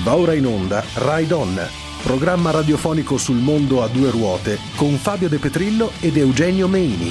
Va ora in onda Ride On, programma radiofonico sul mondo a due ruote con Fabio De Petrillo ed Eugenio Meini.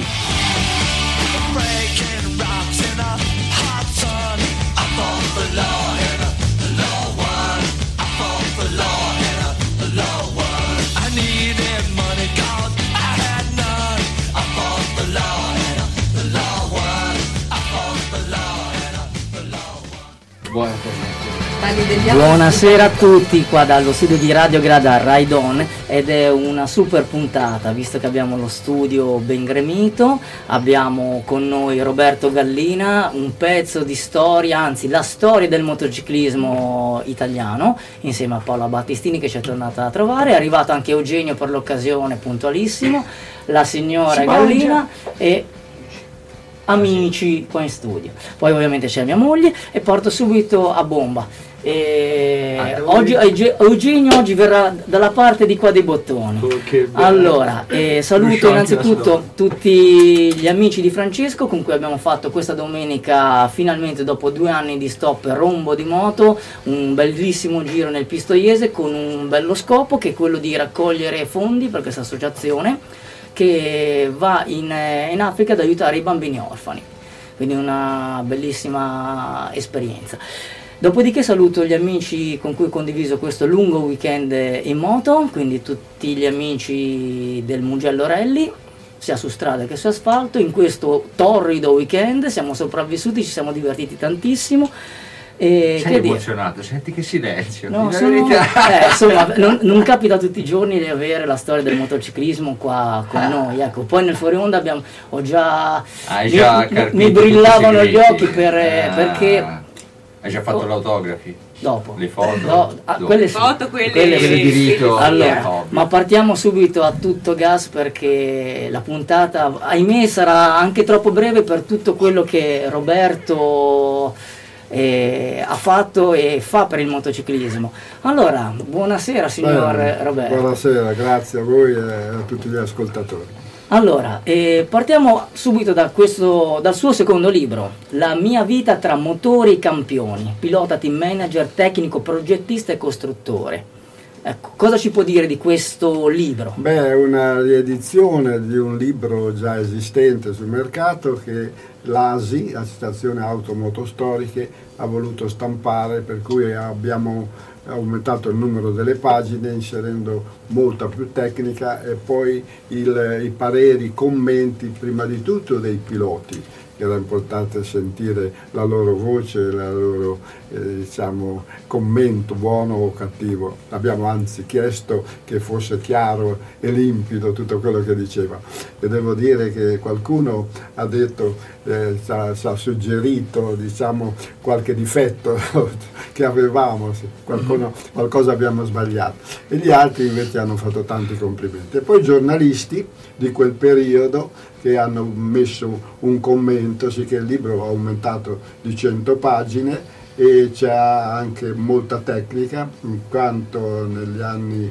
Buonasera a tutti qua dallo studio di Radio Grada Ride On, ed è una super puntata visto che abbiamo lo studio ben gremito. Abbiamo con noi Roberto Gallina, un pezzo di storia, anzi la storia del motociclismo italiano, insieme a Paola Battistini che ci è tornata a trovare. È arrivato anche Eugenio per l'occasione, puntualissimo, la signora Gallina e amici qua in studio. Poi ovviamente c'è mia moglie e porto subito a bomba. Oggi Eugenio oggi verrà dalla parte di qua dei bottoni. Allora, saluto innanzitutto tutti gli amici di Francesco con cui abbiamo fatto questa domenica, finalmente dopo 2 anni di stop, rombo di moto, un bellissimo giro nel Pistoiese con un bello scopo che è quello di raccogliere fondi per questa associazione che va in Africa ad aiutare i bambini orfani, quindi una bellissima esperienza. Dopodiché saluto gli amici con cui ho condiviso questo lungo weekend in moto, quindi tutti gli amici del Mugello Rally, sia su strada che su asfalto. In questo torrido weekend siamo sopravvissuti, ci siamo divertiti tantissimo. Sei emozionato, senti che silenzio. No, insomma, non capita tutti i giorni di avere la storia del motociclismo qua con noi. Ecco, poi nel fuori onda mi brillavano gli occhi perché hai già fatto l'autografi? Dopo. Le foto? Quelle di rito. Allora, ma partiamo subito a tutto gas perché la puntata, ahimè, sarà anche troppo breve per tutto quello che Roberto ha fatto e fa per il motociclismo. Allora, buonasera signor Roberto. Buonasera, grazie a voi e a tutti gli ascoltatori. Allora, partiamo subito dal suo secondo libro, La mia vita tra motori e campioni, pilota, team manager, tecnico, progettista e costruttore. Ecco, cosa ci può dire di questo libro? Beh, è una riedizione di un libro già esistente sul mercato che l'ASI, Associazione Automotostoriche, ha voluto stampare, per cui abbiamo aumentato il numero delle pagine inserendo molta più tecnica e poi i pareri, i commenti prima di tutto dei piloti, che era importante sentire la loro voce, la loro commento buono o cattivo. Abbiamo anzi chiesto che fosse chiaro e limpido tutto quello che diceva, e devo dire che qualcuno ha detto, ci ha suggerito qualche difetto che avevamo, qualcosa abbiamo sbagliato, e gli altri invece hanno fatto tanti complimenti. E poi giornalisti di quel periodo che hanno messo un commento, sì, che il libro ha aumentato di 100 pagine e c'è anche molta tecnica, in quanto negli anni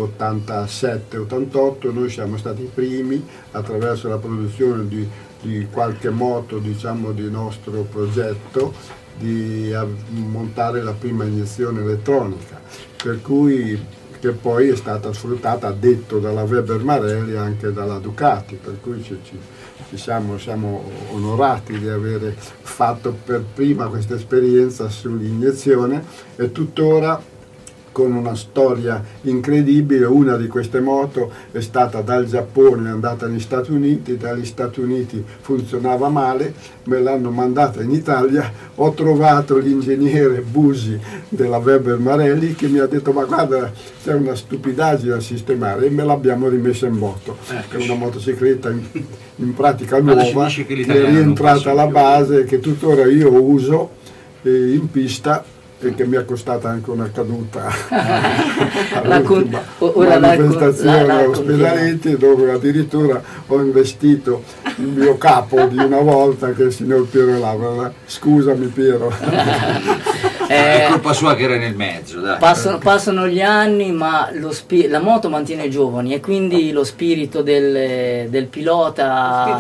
87-88 noi siamo stati i primi, attraverso la produzione di qualche moto di nostro progetto, di montare la prima iniezione elettronica, per cui che poi è stata sfruttata, a detto dalla Weber Marelli, anche dalla Ducati, per cui siamo onorati di avere fatto per prima questa esperienza sull'iniezione, e tuttora con una storia incredibile. Una di queste moto è stata dal Giappone, è andata negli Stati Uniti, dagli Stati Uniti funzionava male, me l'hanno mandata in Italia, ho trovato l'ingegnere Busi della Weber Marelli che mi ha detto: ma guarda, c'è una stupidaggine da sistemare, e me l'abbiamo rimessa in moto. È una motocicletta in pratica nuova, che è rientrata alla base, che tuttora io uso in pista, e che mi è costata anche una caduta all'ultima manifestazione a Ospedaletti, dove addirittura ho investito il mio capo di una volta, che è il signor Piero Lavra. Scusami Piero. È colpa sua che era nel mezzo, dai. Passano gli anni, ma la moto mantiene i giovani, e quindi lo spirito del pilota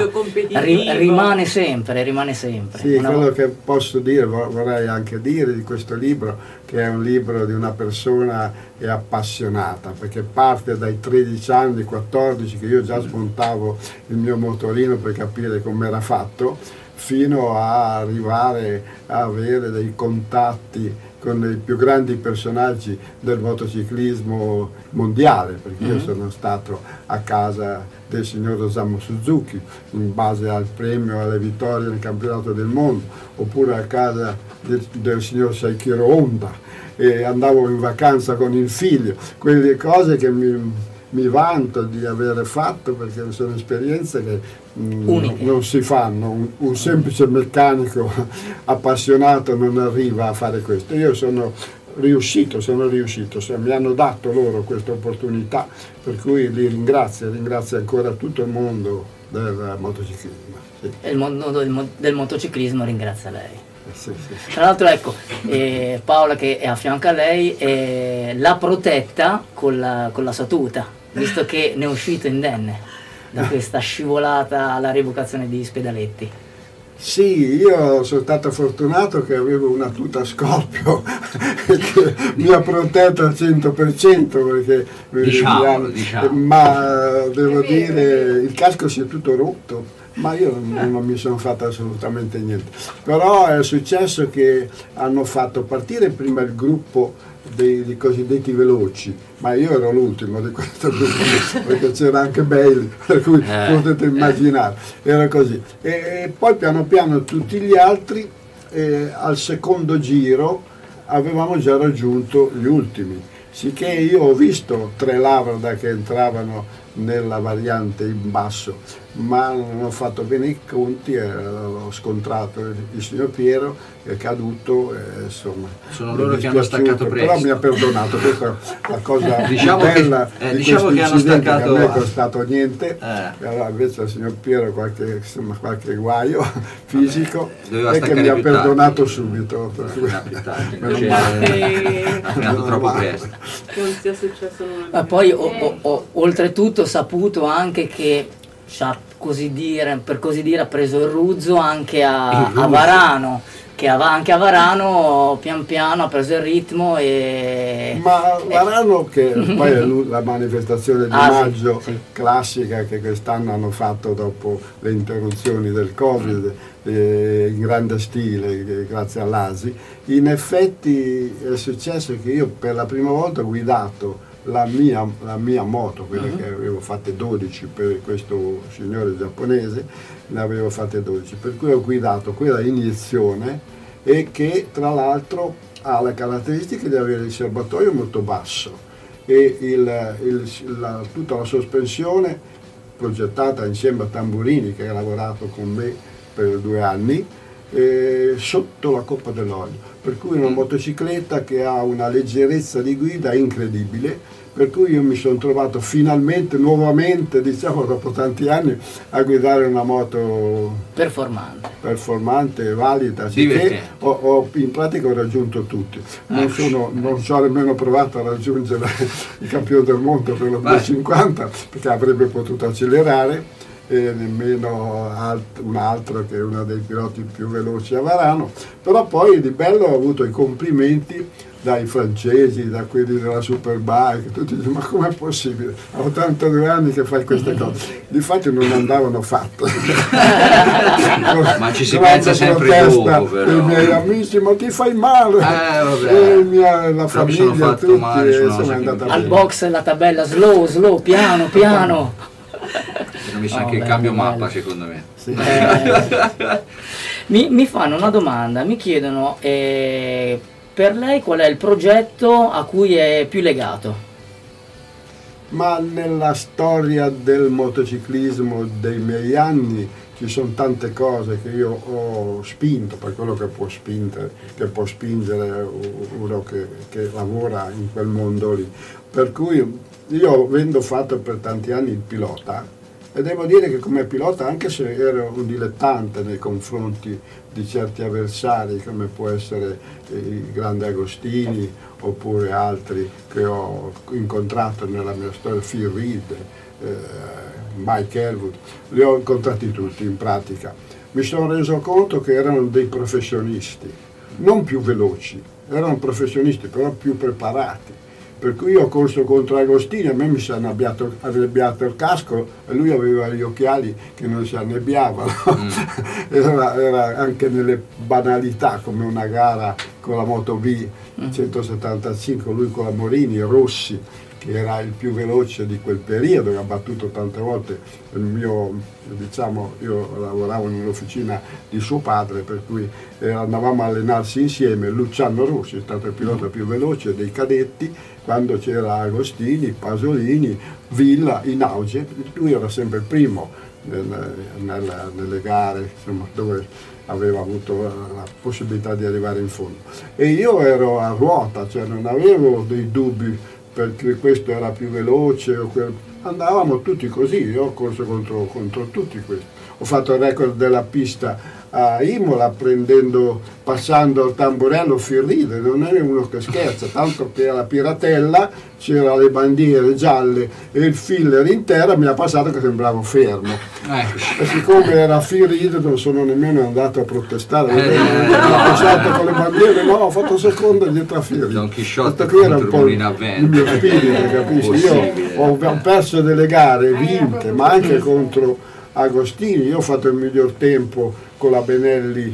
rimane sempre. Sì, quello che posso dire, vorrei anche dire di questo libro, che è un libro di una persona che è appassionata, perché parte dai 13 anni, 14, che io già smontavo il mio motorino per capire com'era fatto, fino a arrivare a avere dei contatti con i più grandi personaggi del motociclismo mondiale, perché io sono stato a casa del signor Osamu Suzuki in base al premio, alle vittorie nel campionato del mondo, oppure a casa del signor Saikiro Honda, e andavo in vacanza con il figlio, quelle cose che mi vanto di avere fatto, perché sono esperienze che non si fanno. Un semplice meccanico appassionato non arriva a fare questo. Io sono riuscito, mi hanno dato loro questa opportunità, per cui li ringrazio ancora tutto il mondo del motociclismo. Sì. E il mondo del motociclismo ringrazia lei. Sì. Tra l'altro, ecco, Paola, che è a fianco a lei, l'ha protetta con la sua tuta, visto che ne è uscito indenne da questa scivolata alla rievocazione di Spedaletti. Sì, io sono stato fortunato che avevo una tuta Scorpio che mi ha protetto al 100%, perché diciamo. Ma devo dire, il casco si è tutto rotto, ma io non mi sono fatto assolutamente niente. Però è successo che hanno fatto partire prima il gruppo dei cosiddetti veloci, ma io ero l'ultimo di questo gruppo, perché c'era anche Bailey, per cui potete immaginare, era così. E poi piano piano tutti gli altri, al secondo giro avevamo già raggiunto gli ultimi, sicché io ho visto 3 Lavrada che entravano nella variante in basso, ma non ho fatto bene i conti, ho scontrato il signor Piero, è caduto, insomma. Sono loro che hanno staccato presto. Però mi ha perdonato, questa è la cosa bella di diciamo questo che hanno incidente, staccato, che a me è costato niente, e allora invece il signor Piero qualche guaio fisico, e che mi ha perdonato subito. È andato troppo presto. Non sia successo nulla. Ma poi ho oltretutto saputo anche che per così dire ha preso il ruzzo anche a Varano, che anche a Varano pian piano ha preso il ritmo. Ma Varano, che poi è la manifestazione di maggio classica che quest'anno hanno fatto dopo le interruzioni del Covid, in grande stile, grazie all'ASI, in effetti è successo che io per la prima volta ho guidato la mia moto, quella che avevo fatte 12 per questo signore giapponese, ne avevo fatte 12, per cui ho guidato quella iniezione, e che tra l'altro ha la caratteristica di avere il serbatoio molto basso e tutta la sospensione progettata insieme a Tamburini, che ha lavorato con me per 2 anni, sotto la coppa dell'olio, per cui una motocicletta che ha una leggerezza di guida incredibile, per cui io mi sono trovato finalmente, nuovamente, diciamo dopo tanti anni, a guidare una moto performante, valida, che in pratica ho raggiunto tutti. Non ci ho nemmeno provato a raggiungere il campione del mondo per lo 250, perché avrebbe potuto accelerare, e nemmeno un altro che è uno dei piloti più veloci a Varano, però poi di bello ho avuto i complimenti dai francesi, da quelli della Superbike, tutti dicono: ma com'è possibile? Ho 82 anni che fai queste cose. Difatti non andavano fatte. Ma ci si pensa sempre dopo, però. I miei amici: ma ti fai male? La famiglia, tutti, insomma, è andata al bene. box la tabella slow, piano. Hanno messo anche il cambio mappa, secondo me. Sì. Mi fanno una domanda, mi chiedono per lei qual è il progetto a cui è più legato? Ma nella storia del motociclismo dei miei anni ci sono tante cose che io ho spinto, per quello che può spingere uno che lavora in quel mondo lì. Per cui io, avendo fatto per tanti anni il pilota, e devo dire che come pilota, anche se ero un dilettante nei confronti di certi avversari come può essere il grande Agostini oppure altri che ho incontrato nella mia storia, Phil Reed, Mike Elwood, li ho incontrati tutti in pratica. Mi sono reso conto che erano dei professionisti, non più veloci, erano professionisti però più preparati. Per cui io ho corso contro Agostini, a me mi si è annebbiato il casco e lui aveva gli occhiali che non si annebbiavano. Era anche nelle banalità, come una gara con la Moto B 175, lui con la Morini, Rossi, che era il più veloce di quel periodo, che ha battuto tante volte il mio, diciamo, io lavoravo nell'officina di suo padre, per cui andavamo a allenarsi insieme. Luciano Rossi è stato il pilota più veloce dei cadetti, quando c'era Agostini, Pasolini, Villa in auge, lui era sempre il primo nelle gare, insomma, dove aveva avuto la possibilità di arrivare in fondo. E io ero a ruota, cioè non avevo dei dubbi perché questo era più veloce, andavamo tutti così, io ho corso contro tutti questi. Ho fatto il record della pista a Imola passando il tamburello Firride, non era uno che scherza, tanto che alla Piratella c'era le bandiere gialle e il filler in terra, mi ha passato che sembravo fermo. E siccome era Firride non sono nemmeno andato a protestare, ho passato con le bandiere, no, ho fatto secondo dietro a Firride. Don Chisciotte era un po' il mio spirito, capisci? Io ho perso delle gare vinte, ma anche contro Agostini. Io ho fatto il miglior tempo con la Benelli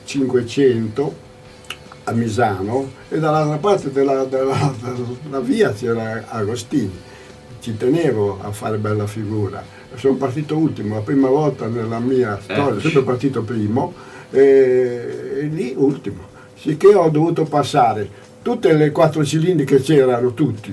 500 a Misano e dall'altra parte della via c'era Agostini. Ci tenevo a fare bella figura. Sono partito ultimo, la prima volta nella mia storia, sempre partito primo e lì ultimo. Sicché ho dovuto passare tutte le 4 cilindri che c'erano tutti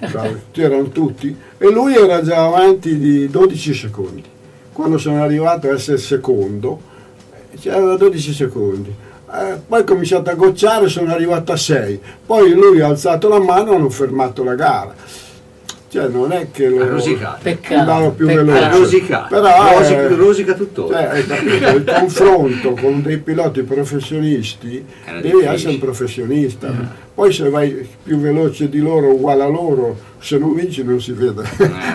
e lui era già avanti di 12 secondi. Quando sono arrivato a essere secondo c'erano 12 secondi, poi ho cominciato a gocciare, sono arrivato a 6, poi lui ha alzato la mano e hanno fermato la gara. Cioè non è che lo andavo più veloce, però rosica tuttora. Il confronto con dei piloti professionisti devi essere un professionista. Poi se vai più veloce di loro, uguale a loro, se non vinci non si vede.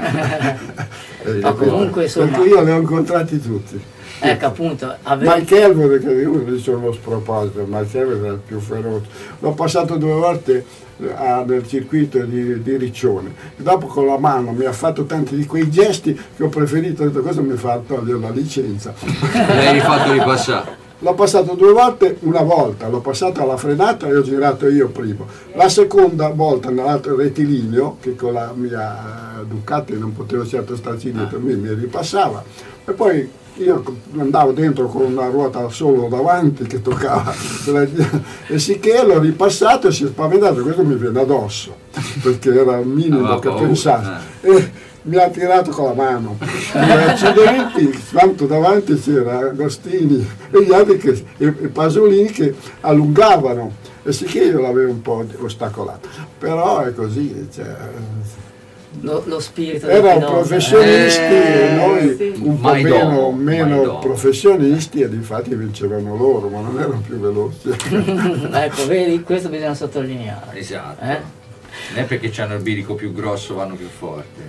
Comunque, insomma, perché io li ho incontrati tutti. Ecco, appunto, Mike Elwood, che io dice uno sproposito, Mike Elwood era il più feroce. L'ho passato 2 volte nel circuito di Riccione. Dopo con la mano mi ha fatto tanti di quei gesti che ho preferito, ho detto cosa mi fa togliere la licenza. L'hai fatto ripassare. L'ho passato 2 volte, una volta l'ho passato alla frenata e ho girato io primo. La seconda volta nell'altro rettilineo, che con la mia Ducati non potevo certo starci dietro, mi ripassava. E poi io andavo dentro con una ruota solo davanti che toccava e sicché l'ho ripassato e si è spaventato, questo mi viene addosso perché era il minimo che pensavo e mi ha tirato con la mano. Accidenti, tanto davanti c'era Agostini e gli altri e Pasolini che allungavano e sicché io l'avevo un po' ostacolato, però è così, cioè, lo spirito erano professionisti e noi sì. un po' meno professionisti e difatti vincevano loro, ma non erano più veloci. Ecco, vedi, questo bisogna sottolineare. Esatto. Non è perché hanno il bilico più grosso vanno più forti.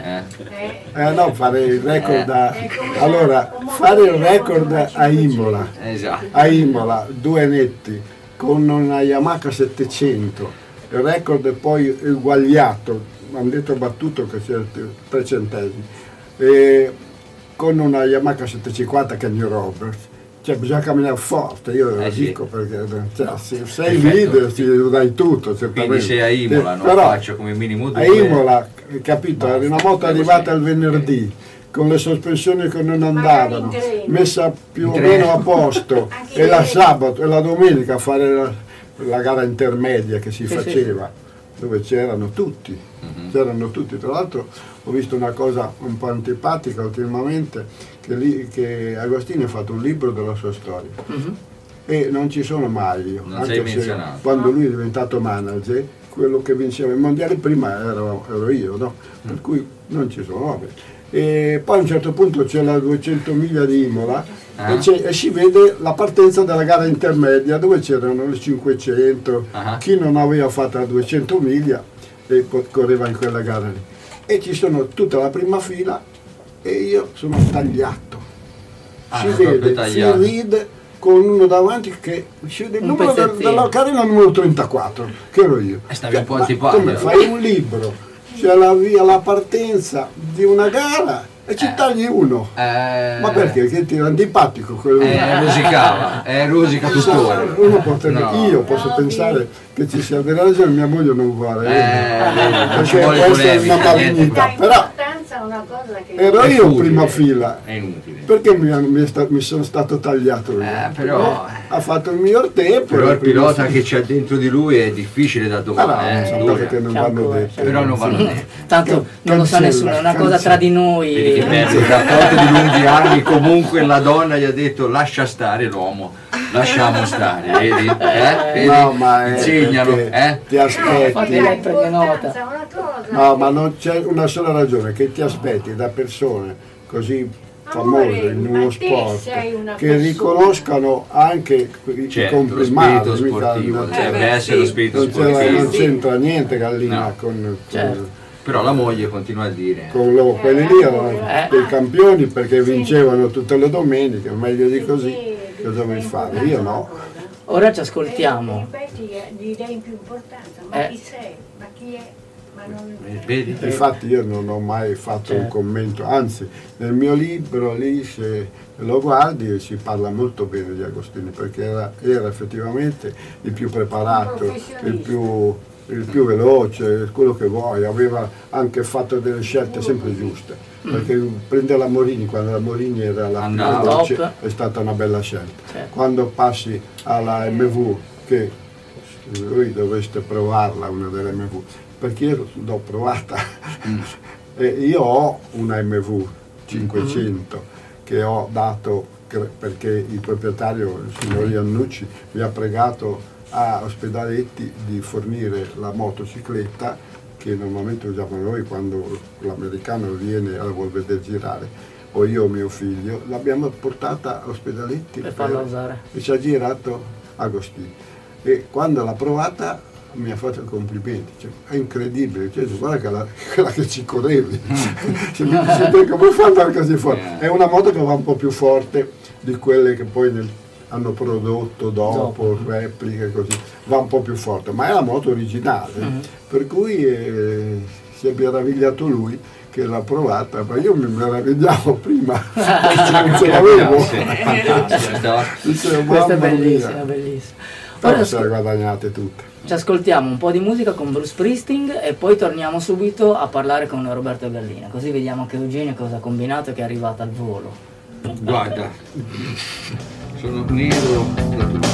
No, fare il record allora, fare il record a Imola. Esatto. A Imola, 2 netti con una Yamaha 700. Il record è poi eguagliato, hanno detto battuto che c'era 3 centesimi, e con una Yamaha 750 che è New Roberts. Cioè bisogna camminare forte, io lo dico perché se sei leader ti dai tutto, certamente. Quindi sei a Imola, non però, faccio come minimo 2. A Imola, capito, era una moto arrivata il venerdì, con le sospensioni che non andavano, messa più o meno a posto, e la sabato e la domenica a fare la gara intermedia che si faceva, dove c'erano tutti, tra l'altro ho visto una cosa un po' antipatica ultimamente, che Agostini ha fatto un libro della sua storia e non ci sono mai io, non anche se quando lui è diventato manager, quello che vinceva i mondiali prima ero io, no? Per cui non ci sono, vabbè. e poi a un certo punto c'è la 200 miglia di Imola e si vede la partenza della gara intermedia dove c'erano le 500, chi non aveva fatto la 200 miglia e correva in quella gara lì. E ci sono tutta la prima fila e io sono tagliato. Si vede Phil Reed con uno davanti che si vede il numero della carena numero 34, che ero io. Stavi un po' antipatico. Come fai un libro, c'è la partenza di una gara e ci tagli uno. Ma perché? Che ti era antipatico quello? Rosica tuttora. Uno io posso pensare che ci sia della ragione, mia moglie non vuole. Perché questa è una malignità. Però una cosa che ero io in prima fila. È inutile. Perché mi sono stato tagliato io? Però ha fatto il miglior tempo. Però il pilota che c'è dentro di lui è difficile da domare. Sono cose che non vanno dette. Però non vanno dette. Tanto non lo sa nessuno, è una cosa tra di noi. Vedi che bello, il rapporto di lunghi anni, comunque la donna gli ha detto lascia stare l'uomo, lasciamo stare, vedi? Vedi? No, ma insegnano, ti aspetti. Fate lei prende nota. No, ma non c'è una sola ragione, che ti aspetti da persone così famose in uno sport che riconoscano anche i complimenti. Lo spirito sportivo, deve essere lo spirito sportivo. Non c'entra niente Gallina con però la moglie continua a dire con loro, quelli lì erano dei campioni perché vincevano tutte le domeniche, meglio di così cosa vuoi fare? Io no. Ora ci ascoltiamo. Gli dai più importanza, ma chi sei? Ma chi è? Vedi? Infatti io non ho mai fatto un commento, anzi nel mio libro lì se lo guardi si parla molto bene di Agostini perché era effettivamente il più preparato, il più veloce, quello che vuoi, aveva anche fatto delle scelte sempre giuste, perché prendere la Morini quando la Morini era la più veloce è stata una bella scelta. Quando passi alla MV, che voi dovreste provarla una delle MV, perché io l'ho provata e io ho una MV 500 che ho dato perché il proprietario, il signor Iannucci, mi ha pregato a Ospedaletti di fornire la motocicletta che normalmente usiamo noi quando l'americano viene a vuol vedere girare, o io o mio figlio, l'abbiamo portata a Ospedaletti per farla usare e ci ha girato Agostini e quando l'ha provata mi ha fatto i complimenti, cioè, è incredibile, cioè, guarda quella che ci correvi, come fa andare così forte? È una moto che va un po' più forte di quelle che poi hanno prodotto dopo, repliche così, va un po' più forte, ma è la moto originale, per cui si è meravigliato lui che l'ha provata, ma io mi meravigliavo prima, non ce l'avevo. Questa è bellissima, bellissima. Ora se le guadagnate tutte. Ci ascoltiamo un po' di musica con Bruce Springsteen e poi torniamo subito a parlare con Roberto Gallina, così vediamo anche Eugenio cosa ha combinato che è arrivata al volo. Guarda, sono nero da tutto.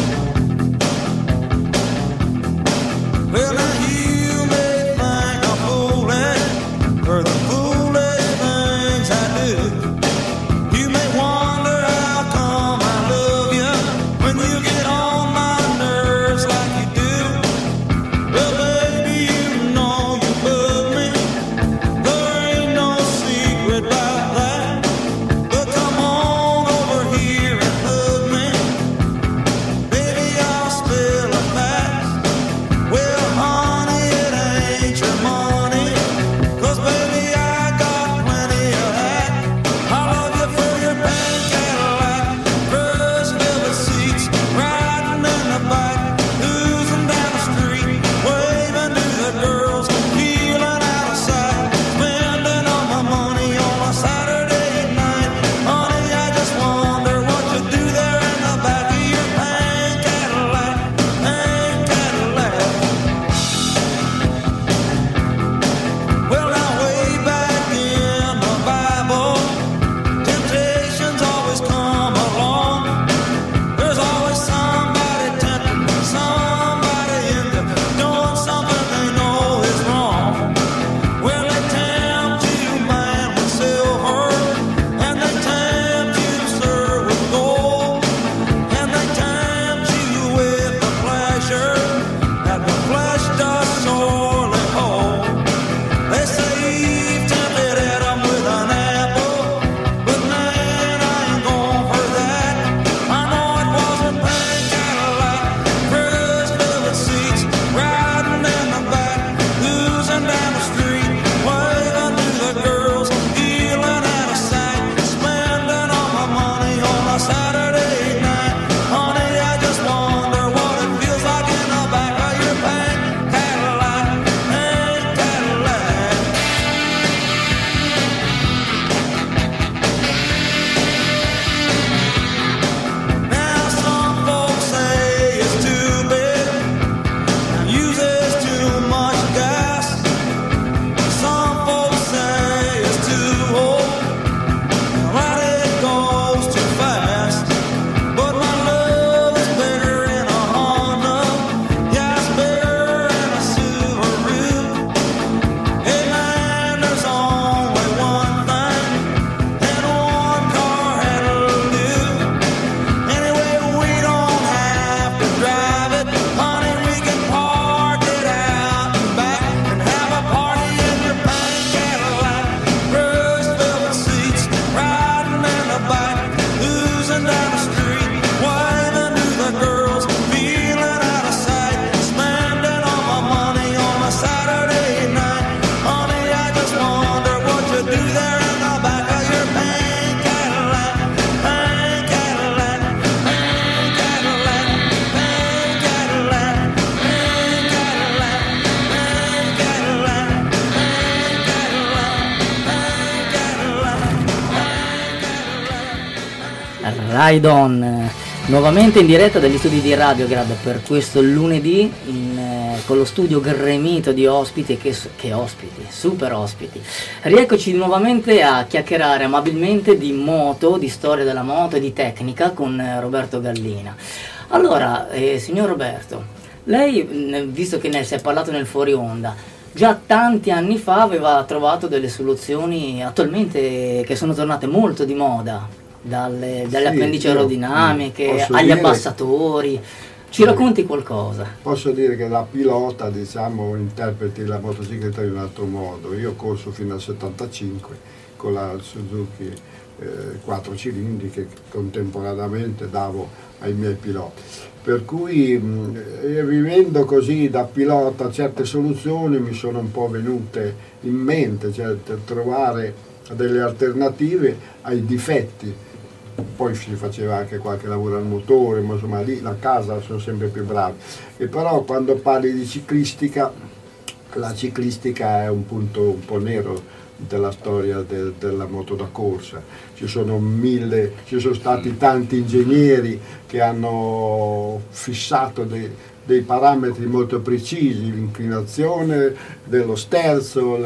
Ride On, nuovamente in diretta dagli studi di Radio Grad per questo lunedì con lo studio gremito di ospiti, che ospiti, super ospiti. Rieccoci nuovamente a chiacchierare amabilmente di moto, di storia della moto e di tecnica con Roberto Gallina. Allora, signor Roberto, lei, visto che ne si è parlato nel fuori onda, già tanti anni fa aveva trovato delle soluzioni attualmente che sono tornate molto di moda. Dalle appendici aerodinamiche agli abbassatori. Ci racconti qualcosa? Posso dire che la pilota, diciamo, interpreti la motocicletta in un altro modo. Io ho corso fino al 75 con la Suzuki 4 cilindri che contemporaneamente davo ai miei piloti. Per cui vivendo così da pilota certe soluzioni mi sono un po' venute in mente, cioè trovare delle alternative ai difetti. Poi si faceva anche qualche lavoro al motore, ma insomma lì la casa sono sempre più bravi. E però quando parli di ciclistica, la ciclistica è un punto un po' nero della storia della moto da corsa. Ci sono stati tanti ingegneri che hanno fissato dei parametri molto precisi, l'inclinazione dello sterzo,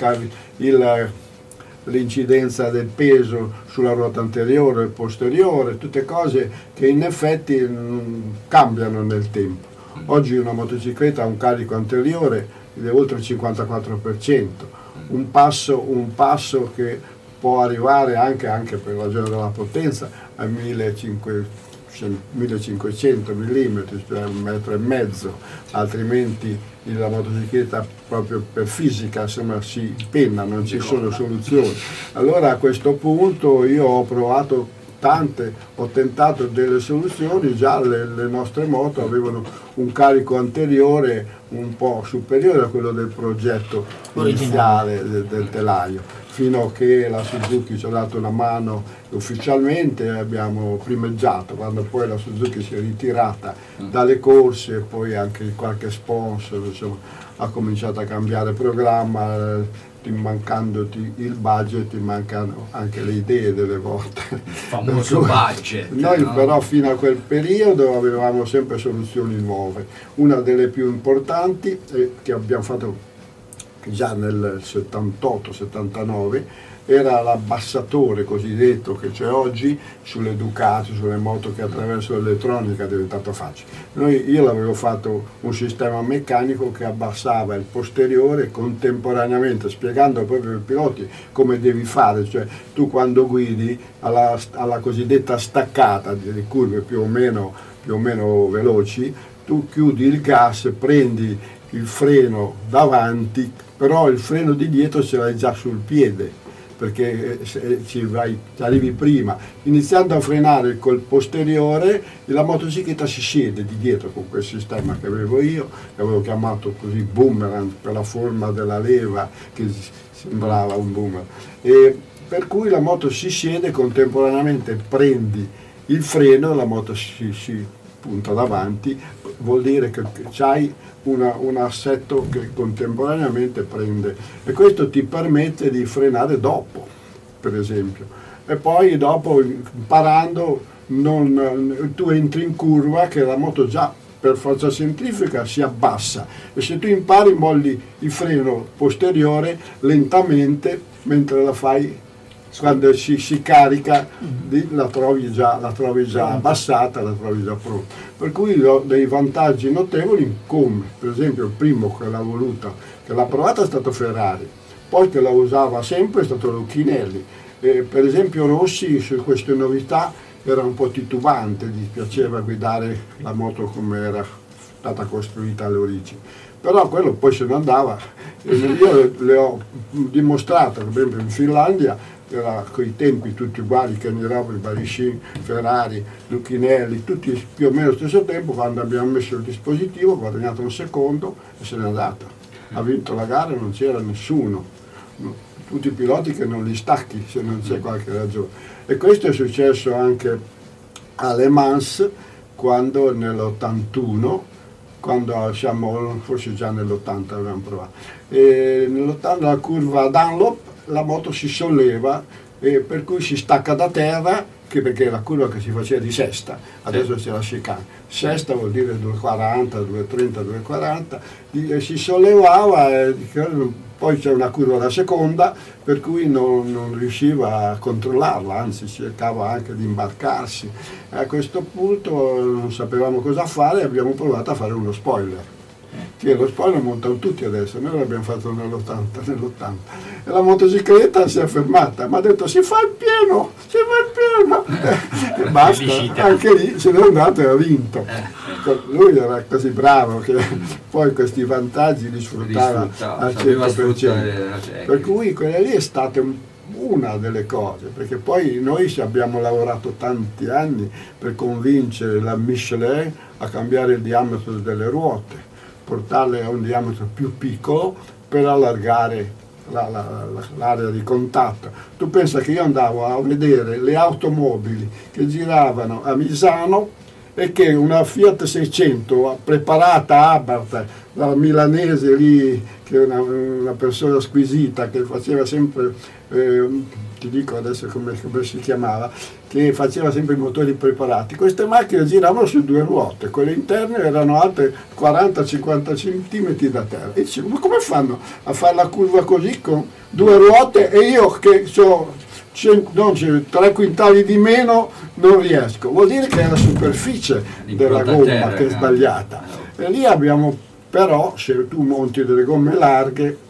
l'incidenza del peso sulla ruota anteriore e posteriore, tutte cose che in effetti cambiano nel tempo. Oggi una motocicletta ha un carico anteriore di oltre il 54%, un passo che può arrivare anche per ragione della potenza a 1500 mm, cioè 1,5 metri, altrimenti la motocicletta proprio per fisica insomma si penna, non ci sono soluzioni. Allora a questo punto io ho provato ho tentato delle soluzioni. Già le nostre moto avevano un carico anteriore un po' superiore a quello del progetto iniziale del telaio, fino a che la Suzuki ci ha dato una mano ufficialmente, abbiamo primeggiato. Quando poi la Suzuki si è ritirata dalle corse, poi anche qualche sponsor insomma, ha cominciato a cambiare programma, mancandoti il budget, ti mancano anche le idee delle volte. Il famoso budget. Noi però fino a quel periodo avevamo sempre soluzioni nuove. Una delle più importanti che abbiamo fatto già nel 78-79 era l'abbassatore cosiddetto che c'è oggi sulle Ducati, sulle moto che attraverso l'elettronica è diventato facile. Io l'avevo fatto un sistema meccanico che abbassava il posteriore contemporaneamente, spiegando proprio ai piloti come devi fare, cioè tu quando guidi alla cosiddetta staccata di curve più o meno veloci, tu chiudi il gas, prendi il freno davanti, però il freno di dietro ce l'hai già sul piede, perché ci arrivi prima. Iniziando a frenare col posteriore, la motocicletta si siede di dietro con quel sistema che avevo io, che avevo chiamato così boomerang per la forma della leva che sembrava un boomerang, e per cui la moto si siede, contemporaneamente prendi il freno, la moto si punta davanti, vuol dire che c'hai un assetto che contemporaneamente prende, e questo ti permette di frenare dopo, per esempio, e poi dopo imparando tu entri in curva che la moto già per forza centrifuga si abbassa, e se tu impari molli il freno posteriore lentamente mentre la fai. Quando si carica la trovi già abbassata, la trovi già pronta. Per cui ho dei vantaggi notevoli, come per esempio il primo che l'ha provata è stato Ferrari, poi che la usava sempre è stato Lucchinelli. Per esempio Rossi su queste novità era un po' titubante, gli piaceva guidare la moto come era stata costruita alle origini. Però quello poi se ne andava, e io le ho dimostrato che per esempio in Finlandia era coi tempi tutti uguali, Kenny-Roberts, Barishin, Ferrari, Lucchinelli, tutti più o meno allo stesso tempo. Quando abbiamo messo il dispositivo, ha guadagnato un secondo e se n'è andata. Ha vinto la gara, non c'era nessuno, tutti i piloti che non li stacchi se non c'è qualche ragione. E questo è successo anche a Le Mans, quando nell'81, quando siamo, forse già nell'80 avevamo provato, e nell'80 la curva Dunlop la moto si solleva, e per cui si stacca da terra, perché la curva che si faceva di sesta, adesso c'è la chicane, sesta vuol dire 2,40, 2,30, 2,40, e si sollevava e poi c'è una curva da seconda per cui non riusciva a controllarla, anzi cercava anche di imbarcarsi. A questo punto non sapevamo cosa fare e abbiamo provato a fare uno spoiler. Che lo spoiler montano tutti adesso, noi l'abbiamo fatto nell'80 e la motocicletta si è fermata, ma ha detto si fa il pieno e basta, anche lì se n'è andato e ha vinto. Lui era così bravo che poi questi vantaggi li sfruttava al 100%, per cui quella lì è stata una delle cose, perché poi noi ci abbiamo lavorato tanti anni per convincere la Michelin a cambiare il diametro delle ruote, portarle a un diametro più piccolo per allargare l'area di contatto. Tu pensa che io andavo a vedere le automobili che giravano a Misano e che una Fiat 600 preparata a Abarth dalla milanese lì, che è una persona squisita che faceva sempre, ti dico adesso come si chiamava, che faceva sempre i motori preparati. Queste macchine giravano su due ruote, quelle interne erano alte 40-50 cm da terra. E dicevo, ma come fanno a fare la curva così con due ruote e io che ho 3 quintali di meno non riesco? Vuol dire che è la superficie della gomma che è sbagliata. E lì abbiamo, però, se tu monti delle gomme larghe,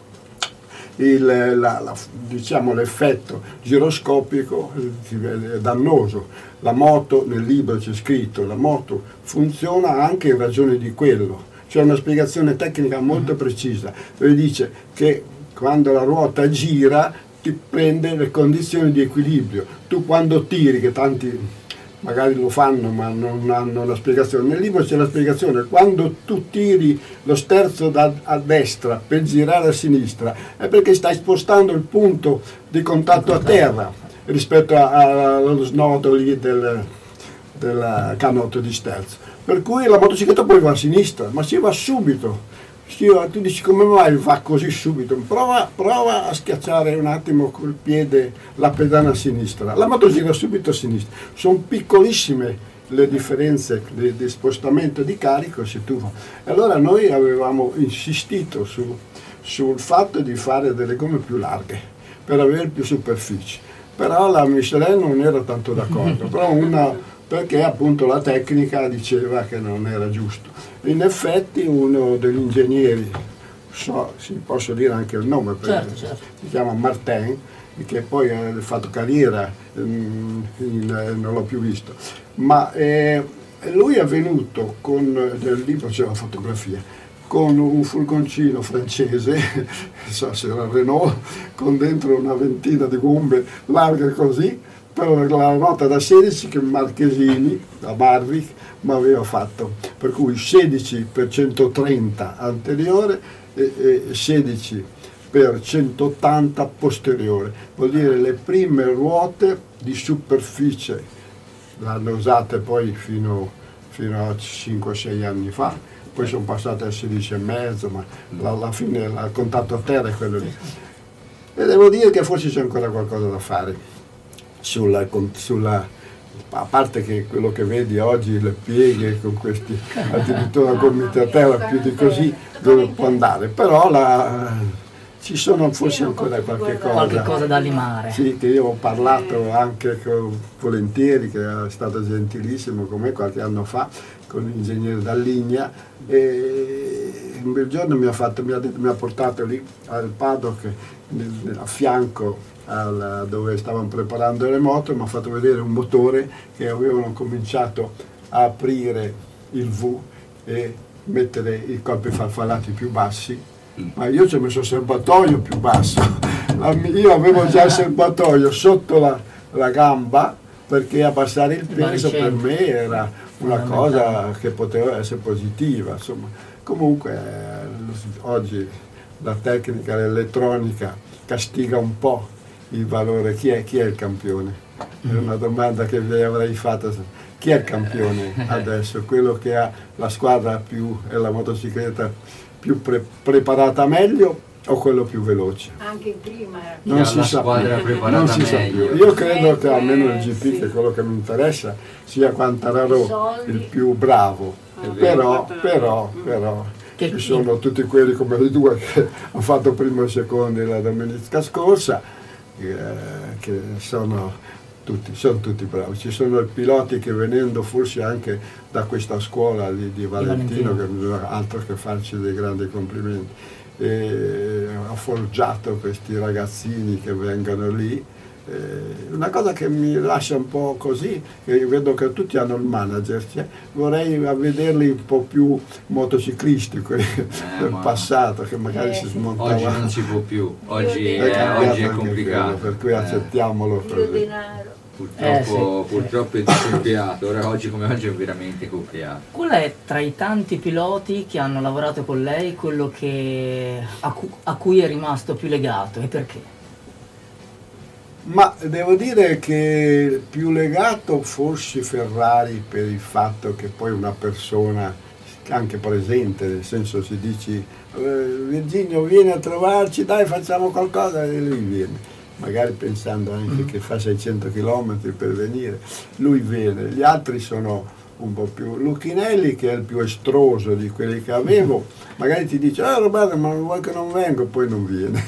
diciamo l'effetto giroscopico è dannoso. La moto, nel libro c'è scritto, la moto funziona anche in ragione di quello. C'è una spiegazione tecnica molto precisa, dove dice che quando la ruota gira ti prende le condizioni di equilibrio. Tu quando tiri, che tanti magari lo fanno ma non hanno la spiegazione, nel libro c'è la spiegazione, quando tu tiri lo sterzo a destra per girare a sinistra è perché stai spostando il punto di contatto a terra rispetto allo snodo lì del canotto di sterzo, per cui la motocicletta poi va a sinistra, ma si va subito. Tu dici come mai va così subito? Prova a schiacciare un attimo col piede la pedana a sinistra, la moto gira subito a sinistra. Sono piccolissime le differenze di spostamento di carico se tu. E allora noi avevamo insistito sul fatto di fare delle gomme più larghe per avere più superficie, però la Michelin non era tanto d'accordo, perché appunto la tecnica diceva che non era giusto. In effetti uno degli ingegneri, posso dire anche il nome, perché certo. Si chiama Martin, che poi ha fatto carriera, non l'ho più visto, ma lui è venuto nel libro c'è la fotografia, con un furgoncino francese, non so se era Renault, con dentro una ventina di gomme larghe così, per la nota da 16 che Marchesini, da Barrick, mi aveva fatto, per cui 16 per 130 anteriore e 16 per 180 posteriore, vuol dire le prime ruote di superficie l'hanno usate poi fino a 5-6 anni fa, poi sono passate a 16,5, ma alla fine il contatto a terra è quello lì. E devo dire che forse c'è ancora qualcosa da fare a parte che quello che vedi oggi, le pieghe con questi addirittura gomiti a terra, più di così dove può andare, però ci sono forse ancora qualche cosa da limare. Sì, che io ho parlato anche volentieri, che è stato gentilissimo con me qualche anno fa con l'ingegnere Dalligna, e un bel giorno mi ha portato lì al paddock a fianco dove stavano preparando le moto, mi ha fatto vedere un motore che avevano cominciato a aprire il V e mettere i colpi farfallati più bassi, ma io ci ho messo il serbatoio più basso. Io avevo già il serbatoio sotto la gamba, perché abbassare il peso per me era una cosa che poteva essere positiva. Insomma, comunque oggi la tecnica, l'elettronica castiga un po' il valore. Chi è il campione? È una domanda che vi avrei fatto. Chi è il campione adesso? Quello che ha la squadra più e la motocicletta più preparata meglio, o quello più veloce. Anche prima era Non ha si la sa squadra più. preparata Non si sa meglio. più. Io credo che almeno il GP, che è quello che mi interessa, sia Quartararo il più bravo. Però Che- ci sono tutti quelli come i due che hanno fatto primo e secondo la domenica scorsa, che sono tutti bravi. Ci sono i piloti che, venendo forse anche da questa scuola di Valentino, che non ha altro che farci dei grandi complimenti, ha forgiato questi ragazzini che vengono lì. Una cosa che mi lascia un po' così, che io vedo che tutti hanno il manager, vorrei vederli un po' più motociclisti, quelli del passato, che magari si smontavano. Oggi non si può più, oggi cambiato è anche complicato. quello, per cui accettiamolo Dio così. denaro. Purtroppo è complicato, ora oggi come oggi è veramente complicato. Qual è tra i tanti piloti che hanno lavorato con lei quello a cui è rimasto più legato e perché? Ma devo dire che più legato forse Ferrari, per il fatto che poi una persona anche presente, nel senso, si dici Virginio vieni a trovarci, dai facciamo qualcosa, e lui viene. Magari pensando anche che fa 600 km per venire, lui viene. Gli altri sono un po' più Lucchinelli, che è il più estroso di quelli che avevo, magari ti dice Roberto, ma vuoi che non vengo, poi non viene.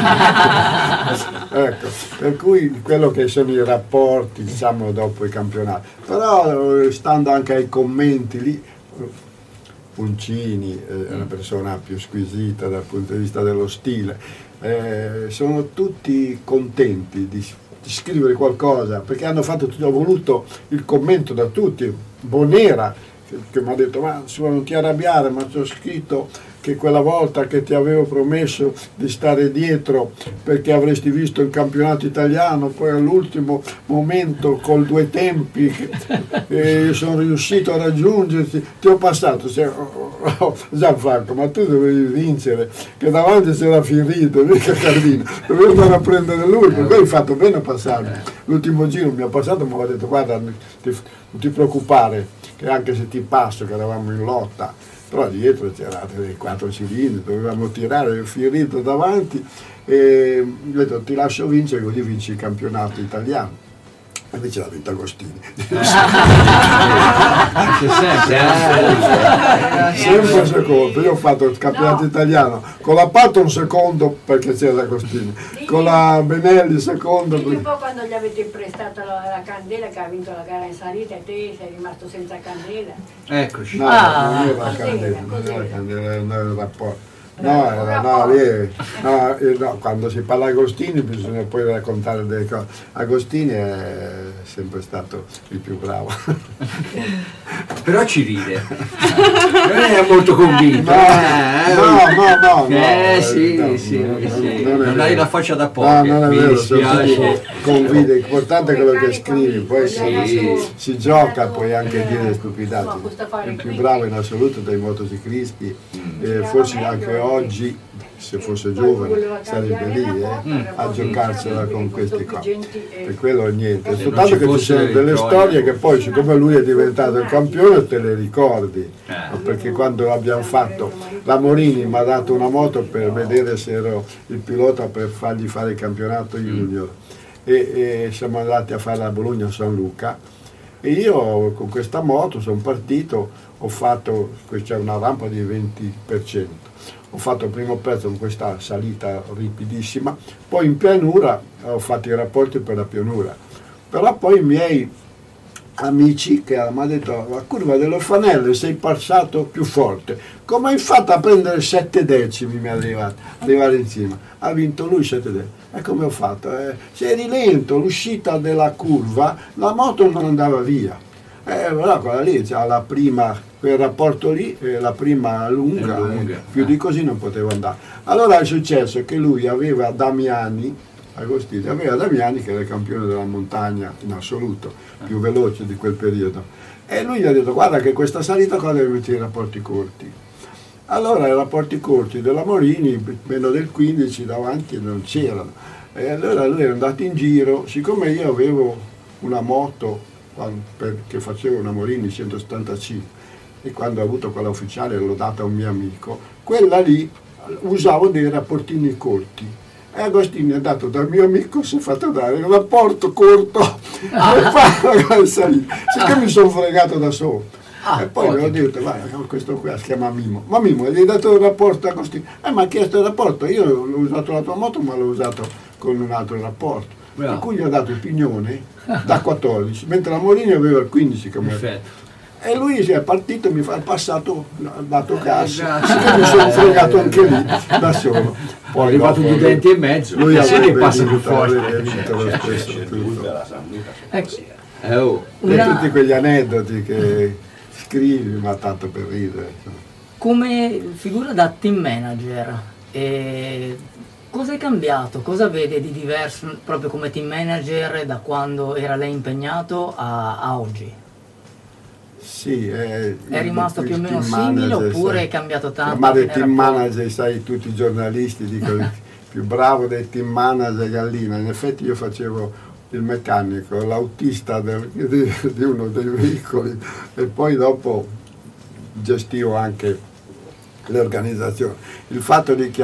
Ecco, per cui quello che sono i rapporti, diciamo, dopo i campionati. Però stando anche ai commenti lì, Puncini è una persona più squisita dal punto di vista dello stile, sono tutti contenti di scrivere qualcosa, perché hanno voluto il commento da tutti. Bonera che mi ha detto ma non ti arrabbiare, ma ti ho scritto che quella volta che ti avevo promesso di stare dietro perché avresti visto il campionato italiano, poi all'ultimo momento col due tempi sono riuscito a raggiungerti, ti ho passato. Gianfranco, ma tu dovevi vincere, che davanti c'era Firrito, mica Cardino, dovevi andare a prendere lui, per cui hai fatto bene a passarmi. L'ultimo giro mi ha passato, mi ha detto guarda, non ti preoccupare, che anche se ti passo, che eravamo in lotta, però dietro c'erano dei 4 cilindri, dovevamo tirare il Firrito davanti, e gli ho detto ti lascio vincere così vinci il campionato italiano. Invece l'ha vinto Agostini. Sempre secondo. Io ho fatto il campionato italiano con la Pato un secondo perché c'era Agostini, con la Benelli secondo. Quindi un po' quando gli avete prestato la candela, che ha vinto la gara in salita, e te sei rimasto senza candela. Eccoci. No, non era la candela, non era la candela, non era il rapporto. No, quando si parla Agostini bisogna poi raccontare delle cose. Agostini è sempre stato il più bravo. Però ci ride. Non è molto convinto. No. Non hai la faccia da poco. No, non è mi vero, dispiace. convide, l'importante è quello che scrivi, poi si gioca, puoi anche dire stupidate. Il più bravo in assoluto dei motociclisti, forse anche oggi, se fosse giovane, sarebbe lì a giocarsela con questi qua. Per quello niente. Soltanto che ci sono delle storie che poi, siccome lui è diventato il campione, te le ricordi. Perché quando abbiamo fatto, la Morini mi ha dato una moto per vedere se ero il pilota per fargli fare il campionato junior. E siamo andati a fare a Bologna San Luca. E io con questa moto sono partito, ho fatto, c'è una rampa di 20%, ho fatto il primo pezzo con questa salita ripidissima, poi in pianura ho fatto i rapporti per la pianura, però poi i miei amici che mi hanno detto la curva dell'Orfanello sei passato più forte, come hai fatto a prendere 7 decimi mi è arrivare in cima, ha vinto lui 7 decimi. E come ho fatto? Se eri lento, l'uscita della curva, la moto non andava via. Però quella lì c'ha la prima, quel rapporto lì, la prima lunga, più di così non poteva andare. Allora è successo che lui aveva Damiani, Agostini, aveva Damiani che era il campione della montagna in assoluto, più veloce di quel periodo. E lui gli ha detto guarda che questa salita qua deve mettere i rapporti corti. Allora i rapporti corti della Morini, meno del 15 davanti non c'erano. E allora lui è andato in giro, siccome io avevo una moto che facevo una Morini 175 e quando ho avuto quella ufficiale l'ho data a un mio amico, quella lì usavo dei rapportini corti. E Agostini è andato dal mio amico, si è fatto dare il rapporto corto per fare la salita. Siccome mi sono fregato da solo. E poi mi ho detto, guarda, questo qua si chiama Mimo. Ma Mimo, gli hai dato il rapporto a Agostini? Mi ha chiesto il rapporto, io l'ho usato la tua moto, ma l'ho usato con un altro rapporto. Per cui gli ho dato il pignone da 14, mentre la Morini aveva il 15 come. Perfetto. E lui si è partito, mi fa il passato, ha dato cassa, mi sono fregato anche lì da solo. Poi è arrivato due denti e mezzo, lui sì che passa più forte. E tutti quegli aneddoti che scrivi, ma tanto per ridere. Come figura da team manager, cosa è cambiato? Cosa vede di diverso proprio come team manager da quando era lei impegnato a oggi? Sì, è rimasto più o meno simile oppure è cambiato tanto? Ma dei team manager, sai, tutti i giornalisti dicono il più bravo dei team manager Gallina. In effetti io facevo il meccanico, l'autista di uno dei veicoli e poi dopo gestivo anche le organizzazioni. Il fatto di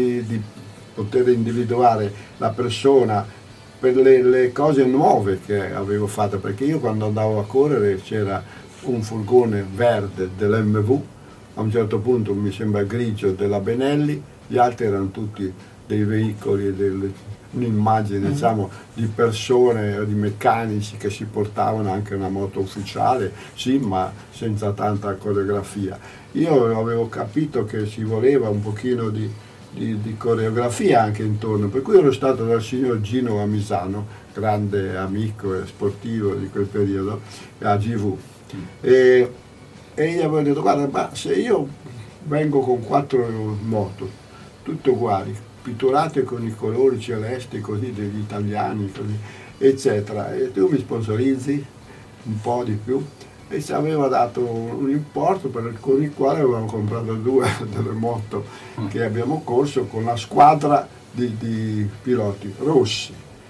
poter individuare la persona per le cose nuove che avevo fatto, perché io quando andavo a correre c'era un furgone verde dell'MV, a un certo punto mi sembra grigio della Benelli, gli altri erano tutti dei veicoli, un'immagine diciamo di persone, di meccanici che si portavano anche una moto ufficiale, sì, ma senza tanta coreografia. Io avevo capito che si voleva un pochino di coreografia anche intorno, per cui ero stato dal signor Gino Amisano, grande amico e sportivo di quel periodo, a GV. E gli avevo detto, guarda, ma se io vengo con 4 moto, tutte uguali, pitturate con i colori celesti così degli italiani, così, eccetera, e tu mi sponsorizzi un po' di più, e ci aveva dato un importo con il quale avevamo comprato 2 delle moto che abbiamo corso con la squadra di piloti rossi,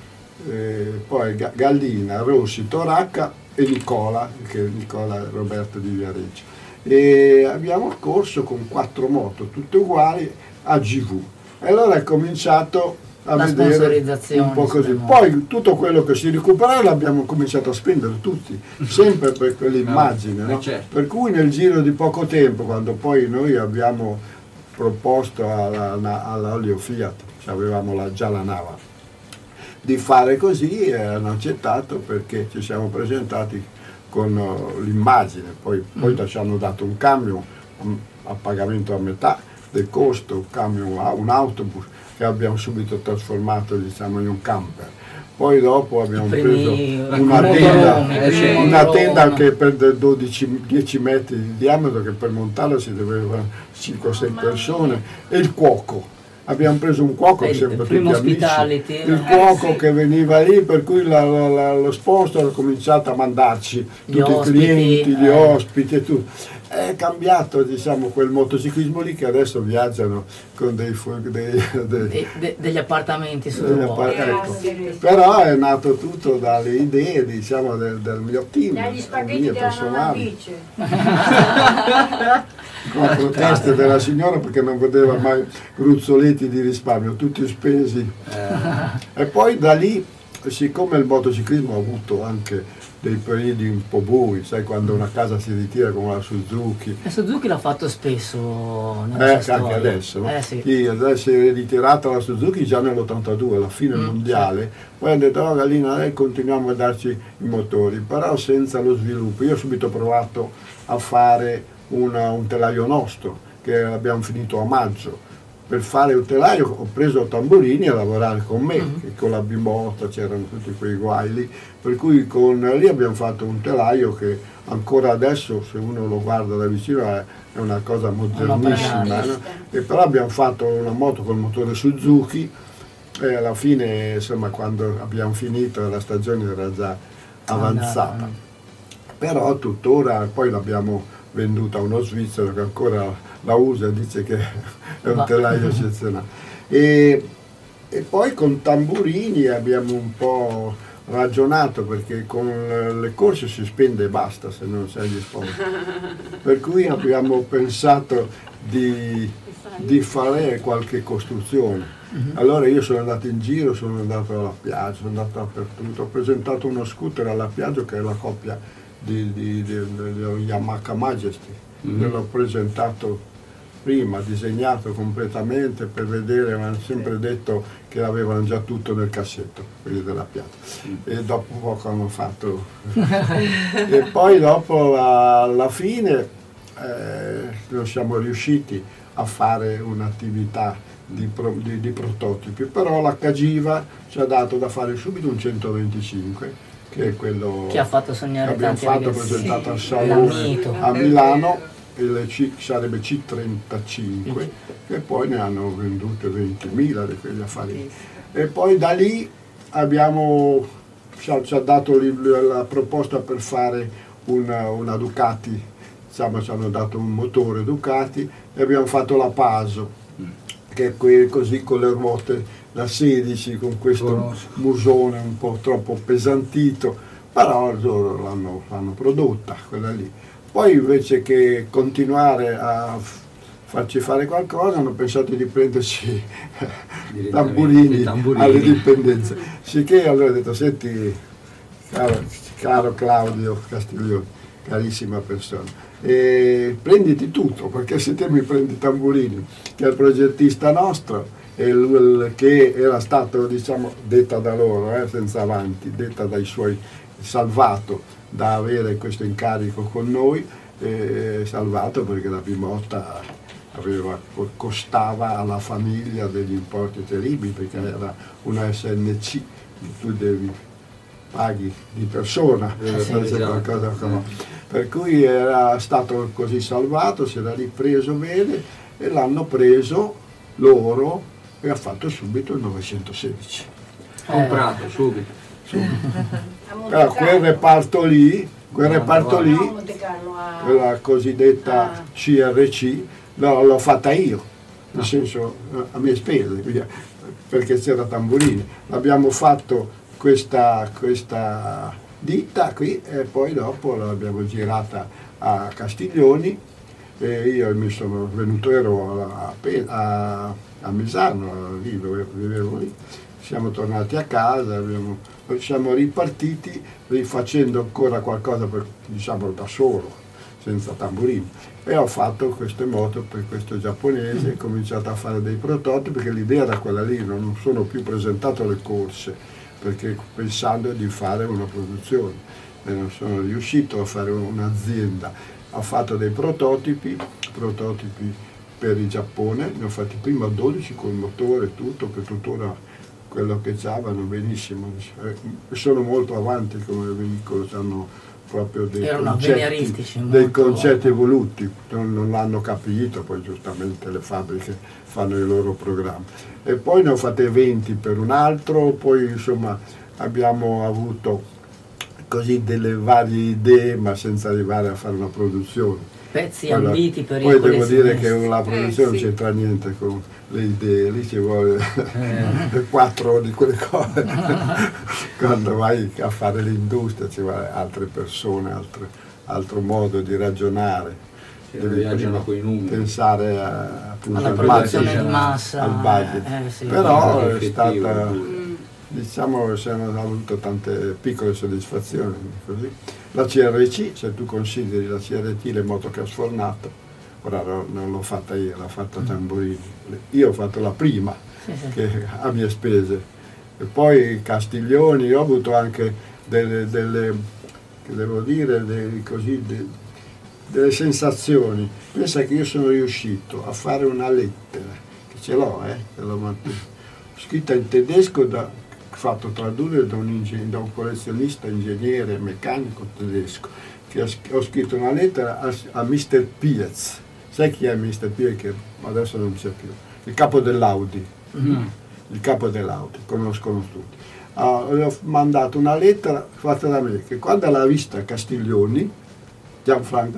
poi Gallina, Rossi, Toracca e Nicola, che è Nicola Roberto di Viareggio, e abbiamo corso con 4 moto tutte uguali a GV, e allora è cominciato a vedere un po' così. Poi tutto quello che si recuperava l'abbiamo cominciato a spendere tutti, sempre per quell'immagine, no? Certo. Per cui nel giro di poco tempo, quando poi noi abbiamo proposto all'Olio Fiat, avevamo già la Nava, di fare così, hanno accettato perché ci siamo presentati con l'immagine, poi ci hanno dato un camion a pagamento a metà del costo, un autobus che abbiamo subito trasformato diciamo in un camper. Poi dopo abbiamo preso una tenda che per 10 metri di diametro, che per montarla si dovevano 5-6 persone, e il cuoco. Abbiamo preso un cuoco, sempre tutti amici, il cuoco che veniva lì, per cui lo sponsor ha cominciato a mandarci tutti i clienti, gli ospiti e tutto. È cambiato diciamo quel motociclismo lì, che adesso viaggiano con degli appartamenti sul luogo. Ecco. Però è nato tutto dalle idee diciamo del mio team, dagli spaghetti della Navabice. Con la protesta della signora, perché non vedeva mai gruzzoletti di risparmio, tutti spesi. E poi da lì, siccome il motociclismo ha avuto anche dei periodi un po' bui, sai, quando una casa si ritira come la Suzuki. La Suzuki l'ha fatto spesso anche adesso, no? Sì. Adesso è ritirata la Suzuki già nell'82, alla fine mondiale, poi hanno detto, oh Gallina, continuiamo a darci i motori, però senza lo sviluppo. Io ho subito provato a fare un telaio nostro, che abbiamo finito a maggio. Per fare un telaio ho preso Tamburini a lavorare con me, che con la bimotta c'erano tutti quei guai lì, per cui lì abbiamo fatto un telaio che ancora adesso, se uno lo guarda da vicino, è una cosa modernissima, no? E però abbiamo fatto una moto col motore Suzuki, e alla fine, insomma, quando abbiamo finito la stagione era già avanzata. Però tuttora poi l'abbiamo venduta a uno svizzero che ancora la usa e dice che è un telaio eccezionale. E poi con Tamburini abbiamo un po' ragionato, perché con le corse si spende e basta se non sei gli sponsor. Per cui abbiamo pensato di di fare qualche costruzione. Allora io sono andato in giro, sono andato alla Piaggio, sono andato dappertutto, ho presentato uno scooter alla Piaggio che è la coppia di Yamaha Majesty, l'ho presentato prima, disegnato completamente per vedere, mi hanno sempre detto che avevano già tutto nel cassetto, quelli della Piaggio, e dopo poco hanno fatto e poi dopo alla fine non siamo riusciti a fare un'attività di prototipi, però la Cagiva ci ha dato da fare subito un 125, che è quello che ha fatto sognare che abbiamo tanti fatto, ragazzi. presentato al Salone a Milano, sarebbe C35, e poi ne hanno vendute 20.000 di quegli affari. E poi da lì ci ha dato la proposta per fare una Ducati, insomma ci hanno dato un motore Ducati e abbiamo fatto la Paso, che è così con le ruote da 16, con questo musone un po' troppo pesantito, però loro l'hanno prodotta quella lì. Poi invece che continuare a farci fare qualcosa hanno pensato di prenderci tamburini alle dipendenze, sicché allora ho detto: senti caro Claudio Castiglione, carissima persona, prenditi tutto, perché se te mi prendi i tamburini, che è il progettista nostro, e che era stato, diciamo, detta da loro, senza avanti, detta dai suoi, salvato da avere questo incarico con noi, salvato perché la Pimotta costava alla famiglia degli importi terribili, perché era una SNC, tu paghi di persona qualcosa, per cui era stato così salvato, si era ripreso bene e l'hanno preso loro e ha fatto subito il 916. Comprato subito. Però quel reparto lì, quella cosiddetta CRC, l'ho fatta io, nel senso a mie spese, perché c'era Tamburini. Abbiamo fatto questa ditta qui e poi dopo l'abbiamo girata a Castiglioni e io mi sono venuto, ero a Misano, lì dove vivevo lì. Siamo tornati a casa, siamo ripartiti rifacendo ancora qualcosa diciamo da solo, senza tamburini, e ho fatto queste moto per questo giapponese, ho cominciato a fare dei prototipi, perché l'idea era quella lì, non sono più presentato alle corse, perché pensando di fare una produzione, e non sono riuscito a fare un'azienda. Ho fatto dei prototipi per il Giappone, ne ho fatti prima 12 col motore e tutto, che tuttora quello che vanno benissimo, sono molto avanti come veicolo, hanno proprio dei concetti evoluti, non l'hanno capito, poi giustamente le fabbriche fanno i loro programmi. E poi ne ho fatte 20 per un altro, poi insomma abbiamo avuto così delle varie idee, ma senza arrivare a fare una produzione. Pezzi ambiti per poi devo dire che la produzione non c'entra niente con le idee, lì ci vuole 4 di quelle cose. Quando vai a fare l'industria ci vuole altre persone, altro modo di ragionare. Viaggiano con i numeri. Pensare appunto alla produzione di massa, al budget. Sì. Però è stata, diciamo, si hanno avuto tante piccole soddisfazioni così. La CRC, se tu consideri la CRT, le moto che ha sfornato, ora non l'ho fatta io, l'ha fatta Tamburini. Io ho fatto la prima, che a mie spese. E poi Castiglioni, ho avuto anche delle che devo dire, delle sensazioni. Pensa che io sono riuscito a fare una lettera, che ce l'ho, scritta in tedesco, fatto tradurre da un collezionista, ingegnere, meccanico tedesco, che ho scritto una lettera a Mr. Pietz. Sai chi è Mr. Pietz? Che adesso non c'è più. Il capo dell'Audi. Il capo d'Audi, conoscono tutti. Gli ho mandato una lettera fatta da me, che quando l'ha vista Castiglioni, Gianfranco,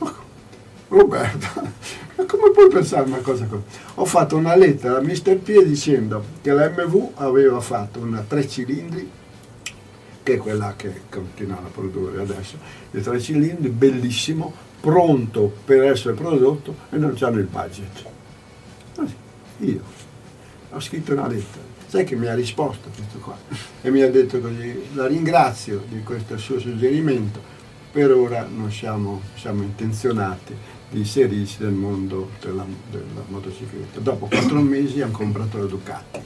Roberto, ma come puoi pensare una cosa così? Ho fatto una lettera a Mr. P dicendo che la MV aveva fatto una 3 cilindri, che è quella che continuano a produrre adesso, il 3 cilindri bellissimo, pronto per essere prodotto, e non c'hanno il budget. Io ho scritto una lettera. Sai che mi ha risposto questo qua? E mi ha detto così: la ringrazio di questo suo suggerimento, per ora non siamo intenzionati di inserirci nel mondo della motocicletta. Dopo 4 mesi hanno comprato la Ducati.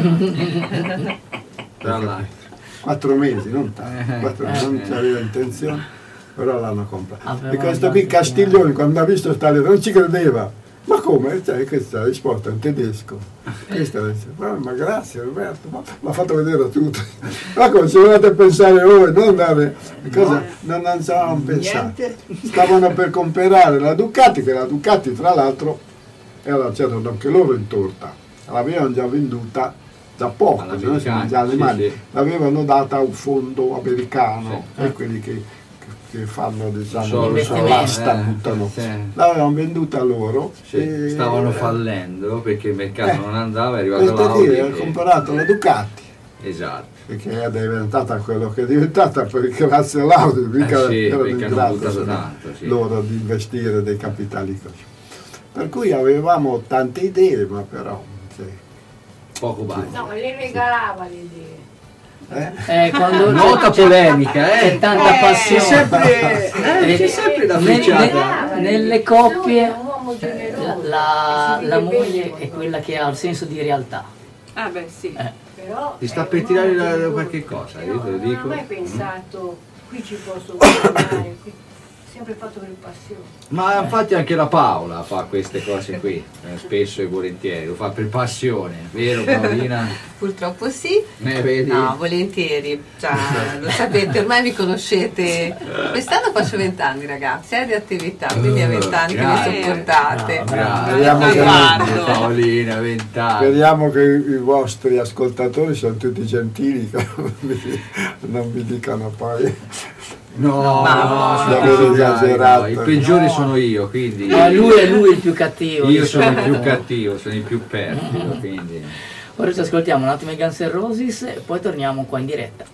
Tra l'altro. 4 mesi, non tanto, 4 mesi, non c'aveva intenzione, però l'hanno comprata. E questo qui abbastanza. Castiglione, quando ha visto sta lettera, non ci credeva. Ma come? Cioè, questa risposta in tedesco. Questa dice, ma grazie Roberto, mi ha fatto vedere tutto. Ma come se volete pensare voi, non dare cosa, non ci avevano pensato. Stavano per comprare la Ducati, che la Ducati tra l'altro era c'erano anche loro in torta, l'avevano già venduta da poco, se no già le mani, sì. l'avevano data a un fondo americano, Sì. e quelli che fanno, diciamo, Investimenti. l'asta, buttano. Sì. L'avevano venduta loro. Sì, e stavano fallendo perché il mercato non andava, è arrivato questo l'Audi qui ha e- comprato la Ducati, Esatto. perché è diventata quello che è diventata grazie all'Audi, mica Sì, erano perché in hanno grado, buttato se no, tanto, sì. loro di investire dei capitali così. Per cui avevamo tante idee, ma però sì. Poco bagno. No, le regalava le idee. Quando Nota c'è- polemica, c'è tanta C'è passione. sempre, c'è sempre da frecciata. Nelle coppie Lui è un uomo generoso, la si vede moglie bene è quando- quella che ha il senso di realtà. Ah beh sì. Però Ti sta è per un tirare uomo da generoso. qualche cosa, io Però te lo non dico. ha mai pensato, qui ci posso guadagnare, qui. Sempre fatto per passione. Ma infatti anche la Paola fa queste cose qui, spesso e volentieri, lo fa per passione, vero Paolina? Purtroppo sì. Vedi? No, volentieri. Cioè, lo sapete, ormai mi conoscete. Quest'anno faccio 20 anni, ragazzi, di attività, quindi a 20 anni che mi grazie. sopportate. Vediamo che- Guardo. Paolina, 20 anni. Speriamo che i vostri ascoltatori siano tutti gentili, che non mi dicano poi. No, Ma- no, Davvero esagerato. no, il peggiore sono io, quindi No, lui è lui il più cattivo. io sono il più cattivo, sono il più perfido, quindi... Ora ci ascoltiamo un attimo i Guns N' Roses e poi torniamo qua in diretta.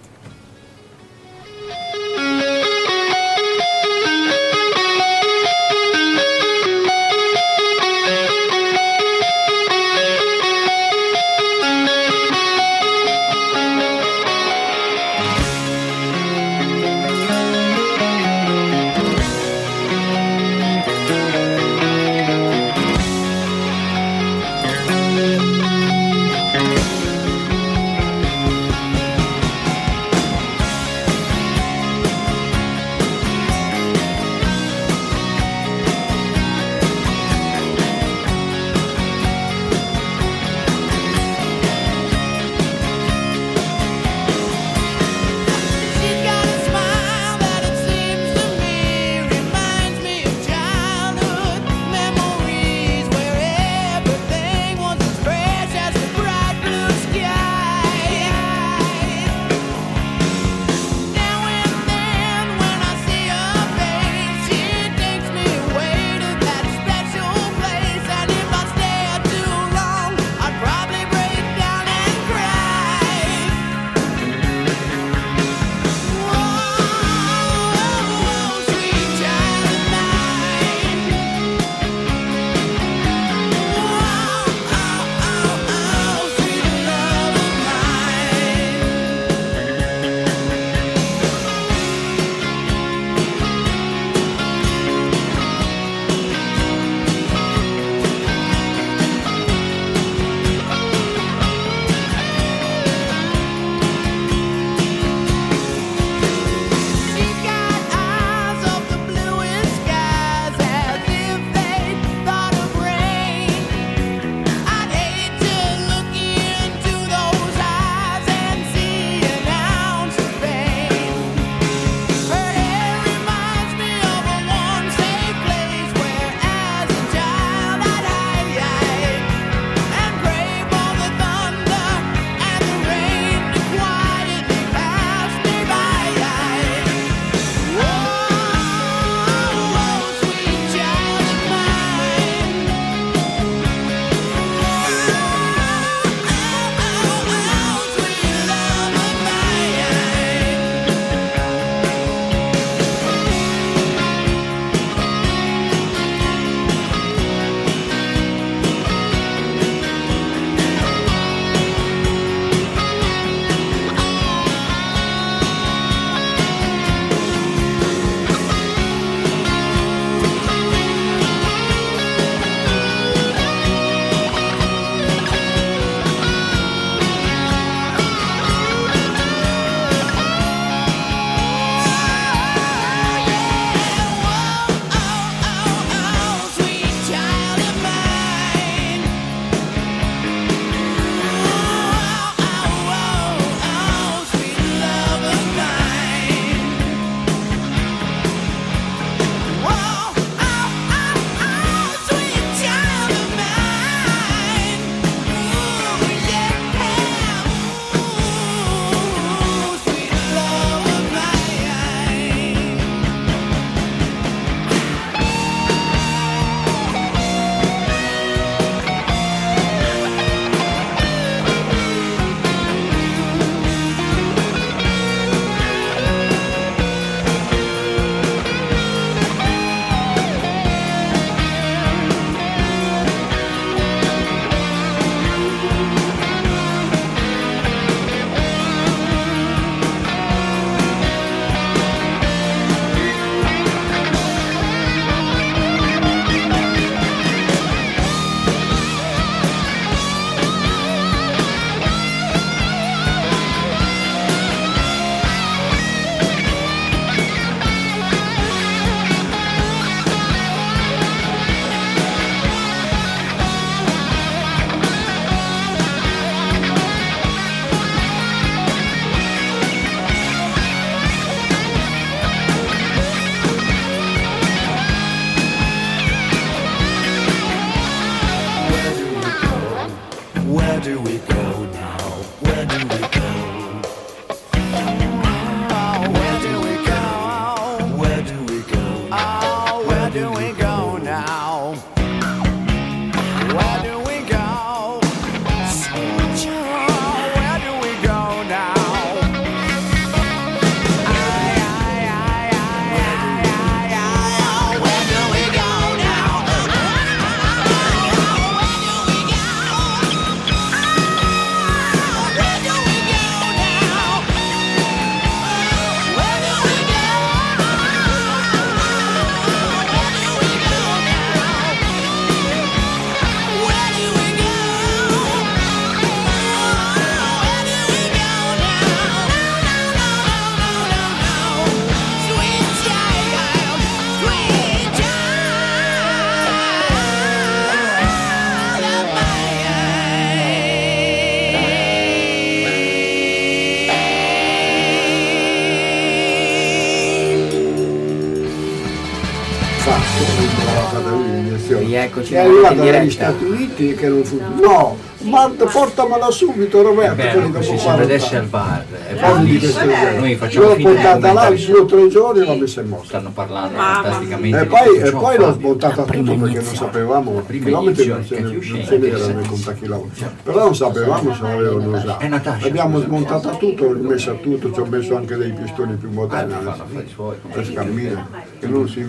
fatto l'iniezione. Rieccoci È in arrivato diretta. dagli Stati Uniti che non fu. No, ma portamela subito Roberto, quelli dopo Se si 40 vedesse al anni. bar, Cose di questo genere. noi facciamo L'ho finta di portata là, commentare. 2 o 3 giorni e l'ho messa in moto. Stanno parlando Mamma fantasticamente E di poi, tutto e ciò, poi l'ho Fabio. smontata prima tutto perché non iniziale. sapevamo, La prima chilometri non iniziale ce che ne, ti non uscì, ce n'erano conta chilometri, però non sapevamo se l'avevano usato. Natascia, Abbiamo scusa. smontata tutto, ho rimessa tutto, ci ho messo anche dei pistoni più moderni Fanno adesso. affari suoi. Per scammina, che non si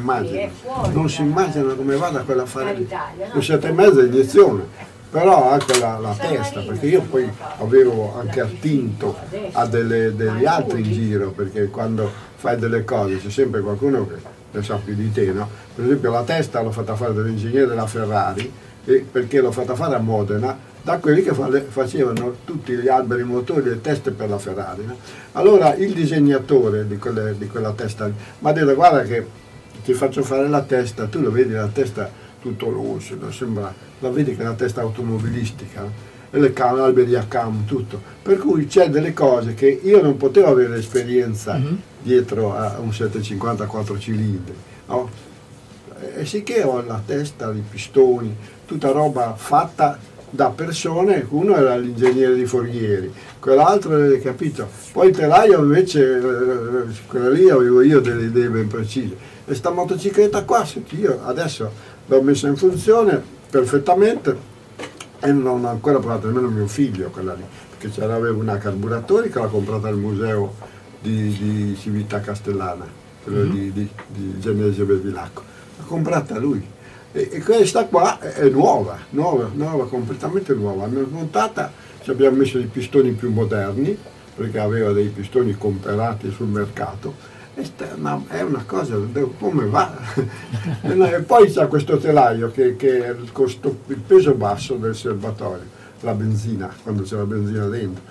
immagina come vada quella a fare lì. 7,5 iniezione, però anche la testa, perché io poi avevo anche attinto a degli altri in giro, perché quando fai delle cose c'è sempre qualcuno che ne sa più di te, no? Per esempio la testa l'ho fatta fare dall'ingegnere della Ferrari, perché l'ho fatta fare a Modena da quelli che facevano tutti gli alberi motori e le teste per la Ferrari, no? Allora il disegnatore di quella testa mi ha detto: guarda che ti faccio fare la testa, tu lo vedi la testa tutto lucido, sembra, la vedi che è una testa automobilistica, no? E le alberi a cam, tutto, per cui c'è delle cose che io non potevo avere esperienza dietro a un 750 4 cilindri, no? E sicché ho la testa, i pistoni, tutta roba fatta da persone. Uno era l'ingegnere di Forghieri, quell'altro, capito? Poi il telaio invece, quella lì avevo io delle idee ben precise. E sta motocicletta qua, senti, io adesso l'ho messa in funzione perfettamente e non ho ancora provato nemmeno mio figlio quella lì, perché c'aveva una carburatori che l'ha comprata al museo di Cività Castellana, quello di Genese Bevilacco, l'ha comprata lui. E questa qua è nuova, completamente nuova. L'abbiamo montata, ci abbiamo messo dei pistoni più moderni, perché aveva dei pistoni comprati sul mercato. È una cosa, come va? E poi c'è questo telaio che è il peso basso del serbatoio, la benzina, quando c'è la benzina dentro.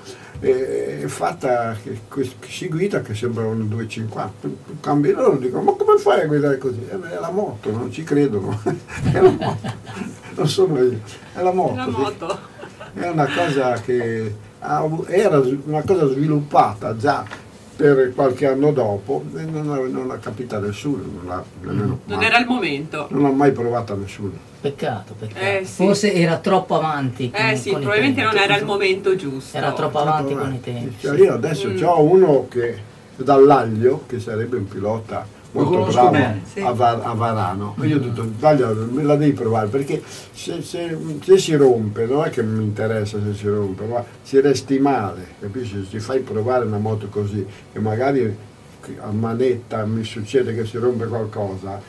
È fatta che si guida che sembra un 250, cambi loro, dicono: ma come fai a guidare così? È la moto, non ci credono. È la moto, non sono io, è la moto. La moto. È una cosa che era una cosa sviluppata già per qualche anno dopo e non l'ha capita nessuno, Non era il momento. non l'ha mai provata nessuno. Peccato. Sì. Forse era troppo avanti con, Sì, con i probabilmente tempi. non era il momento giusto. Era troppo avanti con i tempi. Cioè, io adesso ho uno che dall'Aglio, che sarebbe un pilota molto conosco bravo bene. Sì. a Varano. Io ho detto: Daglio, me la devi provare, perché se si rompe, non è che mi interessa se si rompe, ma si resti male, capisci? Se fai provare una moto così, che magari a manetta mi succede che si rompe qualcosa,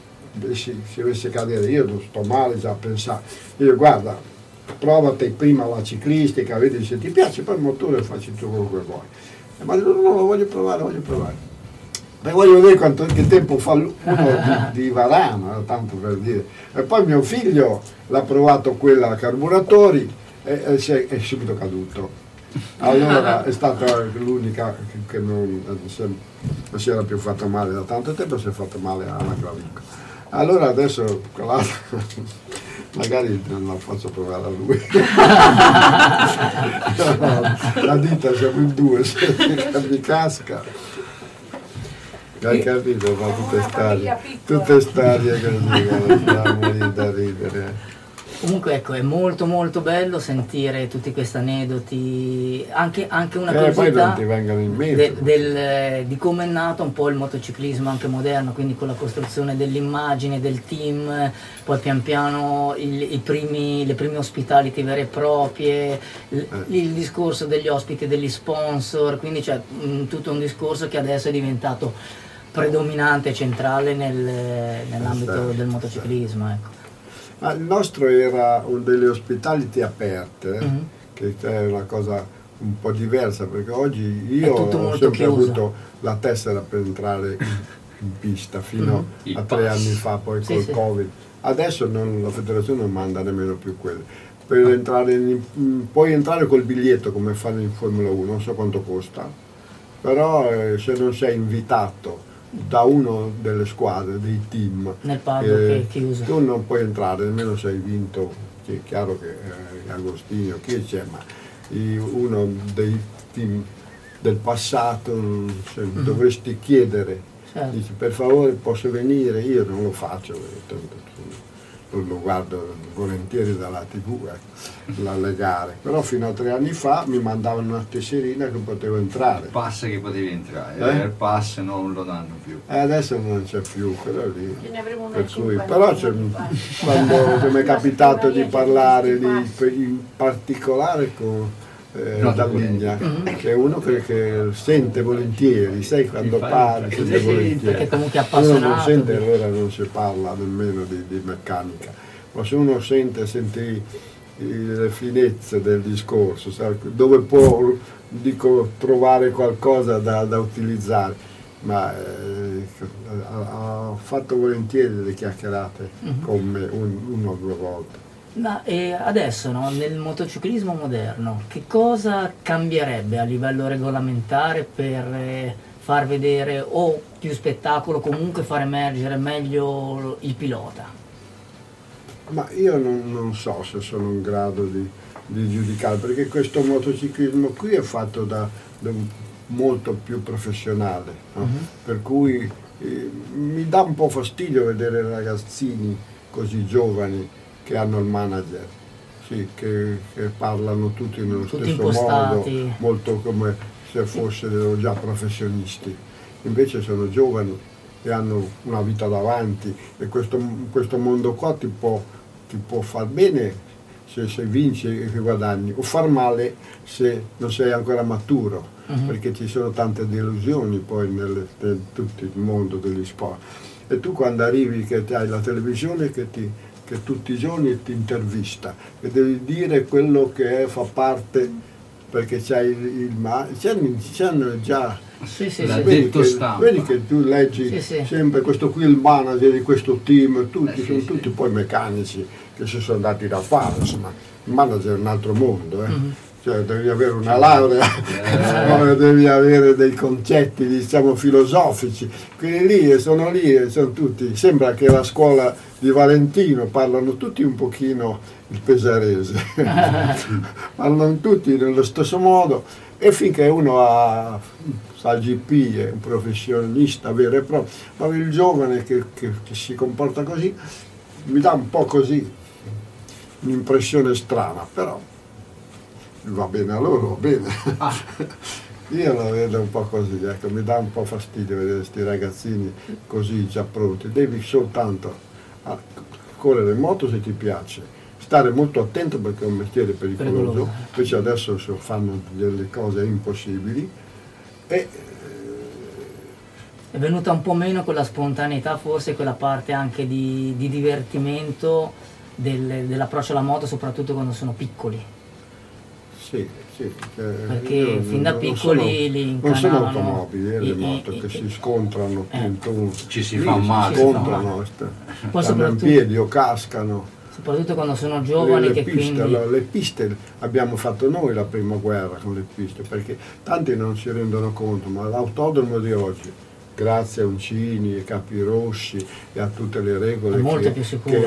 si dovesse cadere, io sto male già a pensare. Io: guarda, provate prima la ciclistica, vedi se ti piace, poi il motore facci tu quello che vuoi. Ma no, lo voglio provare. Voglio vedere che tempo fa uno di Varano, tanto per dire. E poi mio figlio l'ha provato quella a carburatori e è subito caduto. Allora è stata l'unica che non si era più fatto male da tanto tempo, si è fatto male alla clavicola. Allora adesso quell'altro magari non la faccio provare a lui. La dita siamo in due, se mi casca. Hai capito? Ma tutte storie così, siamo lì da ridere. Comunque ecco, è molto molto bello sentire tutti questi aneddoti, anche una curiosità poi non ti vengono in mente. di come è nato un po' il motociclismo anche moderno, quindi con la costruzione dell'immagine, del team, poi pian piano le prime hospitality vere e proprie, il discorso degli ospiti, degli sponsor, quindi c'è tutto un discorso che adesso è diventato predominante e centrale nell'ambito del motociclismo. Ecco. Ma il nostro era delle hospitality aperte, che è una cosa un po' diversa, perché oggi io ho sempre avuto la tessera per entrare in pista fino a 3 anni fa, poi col Covid. Adesso la federazione non manda nemmeno più quelle. Per entrare puoi entrare col biglietto come fanno in Formula 1, non so quanto costa, però se non sei invitato da uno delle squadre, dei team, nel paddock che è chiuso, tu non puoi entrare nemmeno se hai vinto. È chiaro che Agostino, chi c'è, ma uno dei team del passato, dovresti chiedere dici per favore posso venire, io non lo faccio, lo guardo volentieri dalla TV, le gare, però fino a 3 anni fa mi mandavano una tesserina che potevo entrare. Il pass che potevi entrare, il pass non lo danno più. Adesso non c'è più quello lì. Ce ne avremo Per cui, 50 però quando mi è capitato di parlare in particolare con Dalligna, che è uno che sente volentieri, sai quando parli sente volentieri. Perché comunque è Se uno non appassionato. sente allora non si parla nemmeno di meccanica, ma se uno sente le finezze del discorso, sai, dove può trovare qualcosa da utilizzare, ma ha fatto volentieri delle chiacchierate con me 1 o 2 volte. Ma adesso nel motociclismo moderno che cosa cambierebbe a livello regolamentare per far vedere o più spettacolo, comunque far emergere meglio il pilota? Ma io non so se sono in grado di giudicare, perché questo motociclismo qui è fatto da molto più professionale, no? Per cui mi dà un po' fastidio vedere ragazzini così giovani che hanno il manager, sì, che parlano tutti nello Tutti stesso impostati. modo, molto come se fossero già professionisti. Invece sono giovani e hanno una vita davanti, e questo mondo qua ti può far bene se vinci e guadagni, o far male se non sei ancora maturo, perché ci sono tante delusioni poi nel tutto il mondo degli sport. E tu quando arrivi che hai la televisione che tutti i giorni ti intervista e devi dire quello che fa parte, perché c'hai c'hanno già. Sì, Vedi che tu leggi sempre questo qui, il manager di questo team, sono tutti poi meccanici che si sono dati da fare, insomma, il manager è un altro mondo, Cioè, devi avere una laurea, devi avere dei concetti, diciamo, filosofici. Quelli lì sono tutti, sembra che la scuola di Valentino parlano tutti un pochino il pesarese, parlano tutti nello stesso modo, e finché uno sa il GP, è un professionista vero e proprio, ma il giovane che si comporta così mi dà un po' così un'impressione strana, però va bene a loro, va bene. Io la vedo un po' così, ecco, mi dà un po' fastidio vedere questi ragazzini così già pronti. Devi soltanto correre in moto se ti piace, stare molto attento perché è un mestiere pericoloso, invece adesso fanno delle cose impossibili e è venuta un po' meno quella spontaneità, forse quella parte anche di divertimento dell'approccio alla moto, soprattutto quando sono piccoli. Sì, perché fin da piccoli li incanavano. Non sono automobili, le moto che si scontrano, ci si fa male, stanno in piedi o cascano. Soprattutto quando sono giovani, le piste abbiamo fatto noi la prima guerra con le piste, perché tanti non si rendono conto, ma l'autodromo di oggi, grazie a Uncini e Capirossi e a tutte le regole, è molto più sicuro.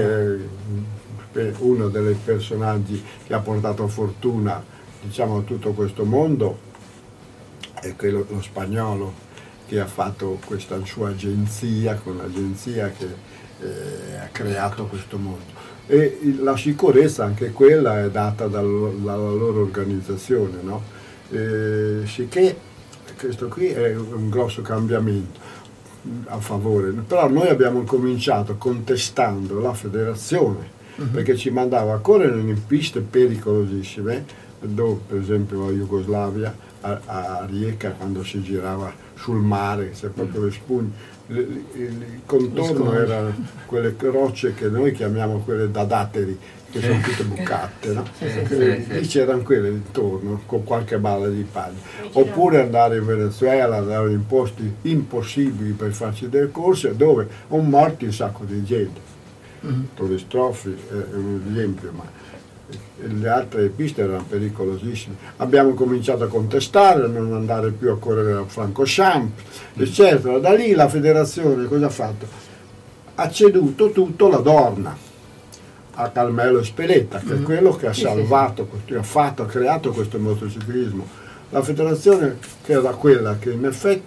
Che uno dei personaggi che ha portato fortuna, diciamo, a tutto questo mondo è quello, lo spagnolo, che ha fatto questa sua agenzia, con l'agenzia che ha creato questo mondo. E la sicurezza anche quella è data dalla loro organizzazione, no? Sicché questo qui è un grosso cambiamento a favore, però noi abbiamo cominciato contestando la federazione, perché ci mandava a correre in piste pericolosissime, dove per esempio la Jugoslavia, a Rijeka, quando si girava sul mare, c'è proprio le spugne, il contorno erano quelle rocce che noi chiamiamo quelle da datteri, che sono tutte bucate, no? Lì c'erano quelle intorno, con qualche balla di paglia. Oppure andare in Venezuela, andare in posti impossibili per farci delle corse, dove hanno morto un sacco di gente. Torre Stroffi è un esempio, ma le altre piste erano pericolosissime. Abbiamo cominciato a contestare, a non andare più a correre a Francorchamps, eccetera. Da lì la federazione cosa ha fatto? Ha ceduto tutto alla Dorna, a Carmelo Speletta, che è quello che ha salvato, ha creato questo motociclismo. La federazione, che era quella che in effetti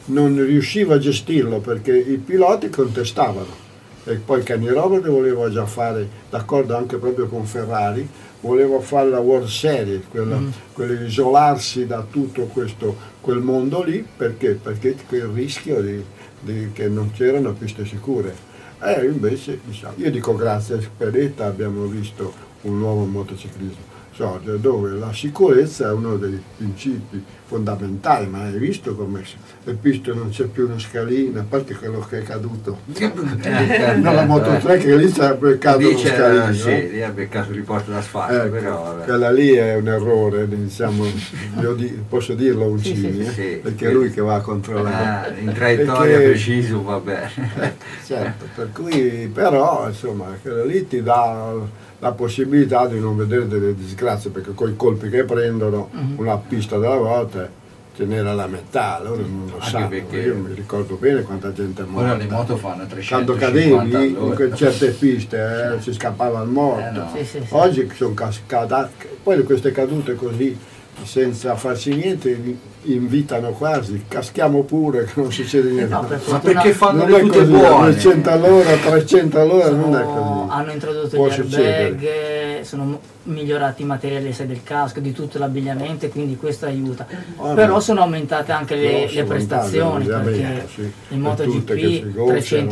non riusciva a gestirlo perché i piloti contestavano. E poi Canirobert voleva già fare, d'accordo anche proprio con Ferrari, voleva fare la World Series, quello di isolarsi da tutto quel mondo lì, perché quel rischio che non c'erano piste sicure. Invece, diciamo, io dico grazie a Spedetta abbiamo visto un nuovo motociclismo, dove la sicurezza è uno dei principi fondamentali, ma hai visto come le piste non c'è più una scalina, a parte quello che è caduto. No, la Moto 3 che lì c'è beccato uno scalino. Sì, lì ha beccato il riporto d'asfalto, però quella lì è un errore, diciamo, posso dirlo a Uncini, sì, perché è lui che va a controllare. In traiettoria preciso va bene. Certo, per cui però insomma quella lì ti dà la possibilità di non vedere delle disgrazie, perché con i colpi che prendono una pista della volta ce n'era la metà, loro non lo sanno. Io mi ricordo bene quanta gente è morta. Ora le moto fanno 350 quando cadevi in certe piste si scappava il morto. No. Sì. Oggi sono cascate, poi queste cadute così senza farci niente invitano quasi, caschiamo pure che non succede niente. No, ma perché fanno non le tutte così, buone? 200 all'ora, 300 all'ora non è così. Hanno introdotto Può gli airbag, sono migliorati i materiali del casco, di tutto l'abbigliamento, quindi questo aiuta. Però sono aumentate anche le prestazioni, perché in MotoGP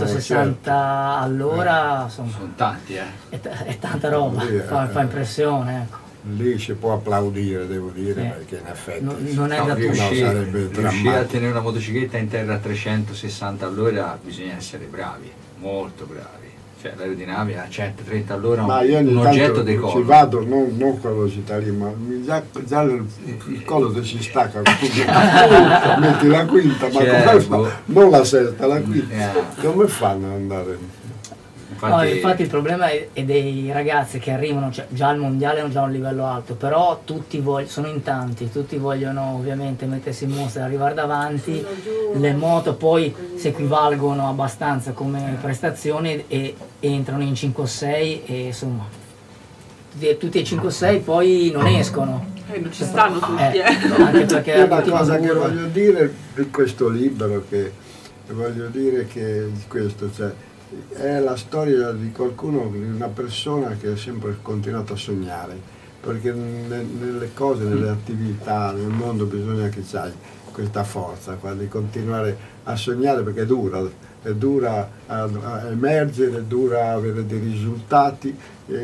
360 all'ora sono tanti, è tanta roba, fa impressione, ecco. Lì si può applaudire, devo dire, perché in effetti non è da tutti. sarebbe riuscire a tenere una motocicletta in terra a 360 all'ora bisogna essere bravi, molto bravi. Cioè l'aerodinamica a 130 all'ora un oggetto decolla. Ci vado, non con la velocità lì, ma già il collo che si stacca, metti la quinta, ma come fa? Non la sesta, la quinta. Come fanno ad andare? Infatti il problema è dei ragazzi che arrivano, cioè, già al mondiale hanno già un livello alto, però sono in tanti, tutti vogliono ovviamente mettersi in mostra e arrivare davanti. Le moto poi si equivalgono abbastanza come prestazioni e entrano in 5-6 e insomma tutti e 5-6 poi non escono. Non ci stanno tutti, Anche perché una cosa che voglio dire di questo libro, che voglio dire che questo, cioè, è la storia di qualcuno, di una persona che ha sempre continuato a sognare, perché nelle cose, nelle attività, nel mondo bisogna che c'hai questa forza di continuare a sognare, perché è dura a emergere, è dura avere dei risultati.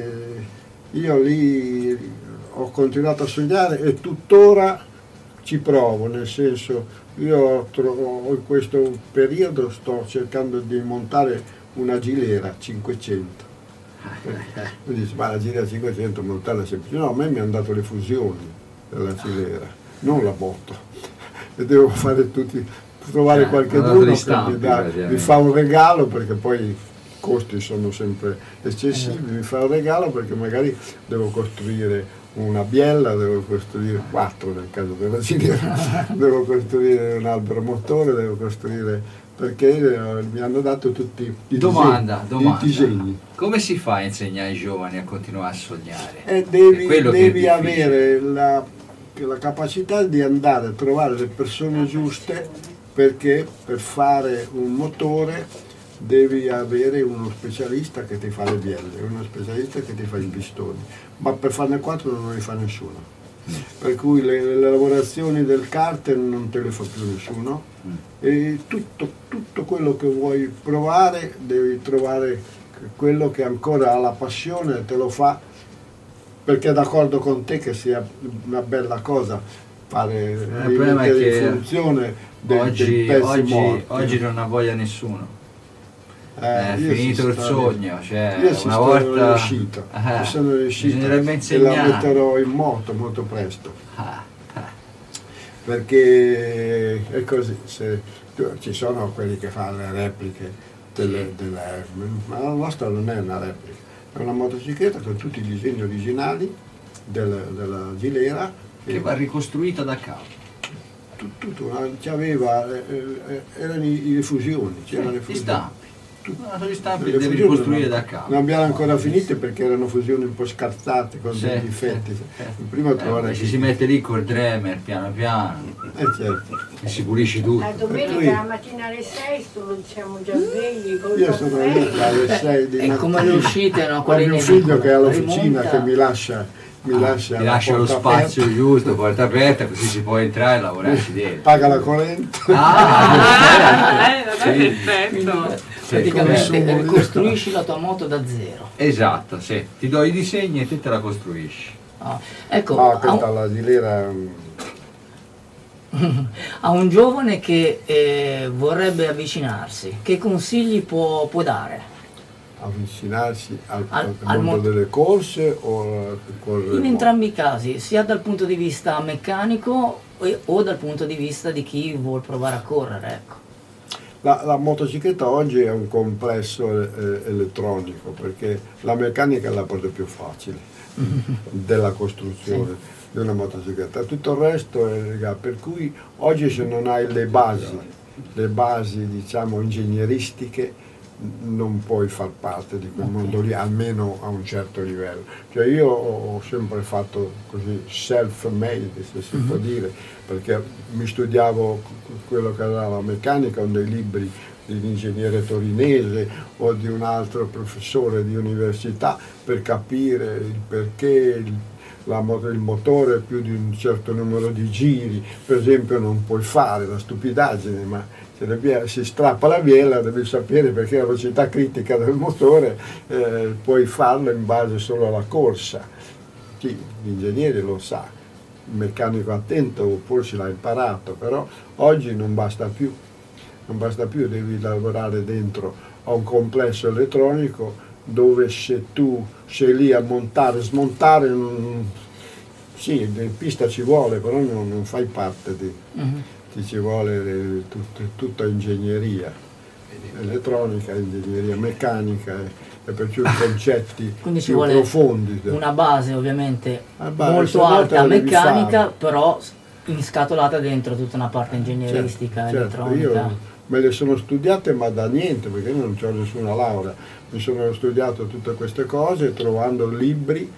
Io lì ho continuato a sognare e tuttora ci provo, nel senso io in questo periodo sto cercando di montare una Gilera 500. Quindi dice, ma la Gilera 500 montarla semplice. No, a me mi hanno dato le fusioni della Gilera, non la moto. E devo trovare qualcuno che mi fa un regalo, perché poi i costi sono sempre eccessivi, mi fa un regalo perché magari devo costruire una biella, devo costruire 4 nel caso della Gilera, devo costruire un albero motore, devo costruire, perché mi hanno dato tutti i disegni. Come si fa a insegnare ai giovani a continuare a sognare? Devi avere la capacità di andare a trovare le persone giuste, perché per fare un motore devi avere uno specialista che ti fa le bielle, uno specialista che ti fa i pistoni, ma per farne 4 non li fa nessuno. Per cui le lavorazioni del karter non te le fa più nessuno, e tutto quello che vuoi provare devi trovare quello che ancora ha la passione e te lo fa, perché è d'accordo con te che sia una bella cosa fare mettere in funzione dei pezzi morti. Oggi non ha voglia nessuno. È finito il sogno, cioè io una volta sono riuscito e la metterò in moto molto presto, perché è così. Ci sono quelli che fanno le repliche ma la nostra non è una replica, è una motocicletta con tutti i disegni originali della Gilera che va ricostruita da capo. Erano le fusioni, c'erano le fusioni. Sono gli stampi che devi costruire da capo. Non abbiamo ancora finito perché erano fusioni un po' scarzate con dei difetti. Prima ci si mette lì col Dremer piano piano. Certo. E si pulisce tutto. La domenica la mattina alle 6 siamo già svegli. Io sono lì alle 6 di mattina. E come le uscite? No? Ho mio figlio che è all'officina che mi lascia lo spazio aperta. Giusto, porta aperta, così si può entrare e lavorarci dentro. Paga la corrente. Perfetto. Praticamente costruisci la tua moto da zero. Esatto, sì. Ti do i disegni e te la costruisci. Ecco, questa la di lira. A un giovane che vorrebbe avvicinarsi, che consigli può dare? Avvicinarsi al mondo delle corse o in entrambi i casi, sia dal punto di vista meccanico o dal punto di vista di chi vuol provare a correre, ecco. La motocicletta oggi è un complesso elettronico, perché la meccanica è la parte più facile della costruzione di una motocicletta, tutto il resto è per cui oggi se non hai le basi diciamo ingegneristiche non puoi far parte di quel mondo lì, almeno a un certo livello. Cioè io ho sempre fatto così self-made, se si può dire, perché mi studiavo quello che era la meccanica con dei libri di un ingegnere torinese o di un altro professore di università per capire il perché il motore più di un certo numero di giri, per esempio, non puoi fare la stupidaggine, ma se si strappa la biella devi sapere perché la velocità critica del motore puoi farlo in base solo alla corsa. Sì, l'ingegnere lo sa, il meccanico attento forse l'ha imparato, però oggi non basta più, devi lavorare dentro a un complesso elettronico dove se tu sei lì a montare, smontare, sì, in pista ci vuole, però non fai parte di... ci vuole tutta ingegneria elettronica, ingegneria meccanica e perciò i concetti quindi ci più vuole profondi. Una base ovviamente molto alta meccanica, però inscatolata dentro tutta una parte ingegneristica, elettronica. Io me le sono studiate ma da niente, perché io non ho nessuna laurea, mi sono studiato tutte queste cose trovando libri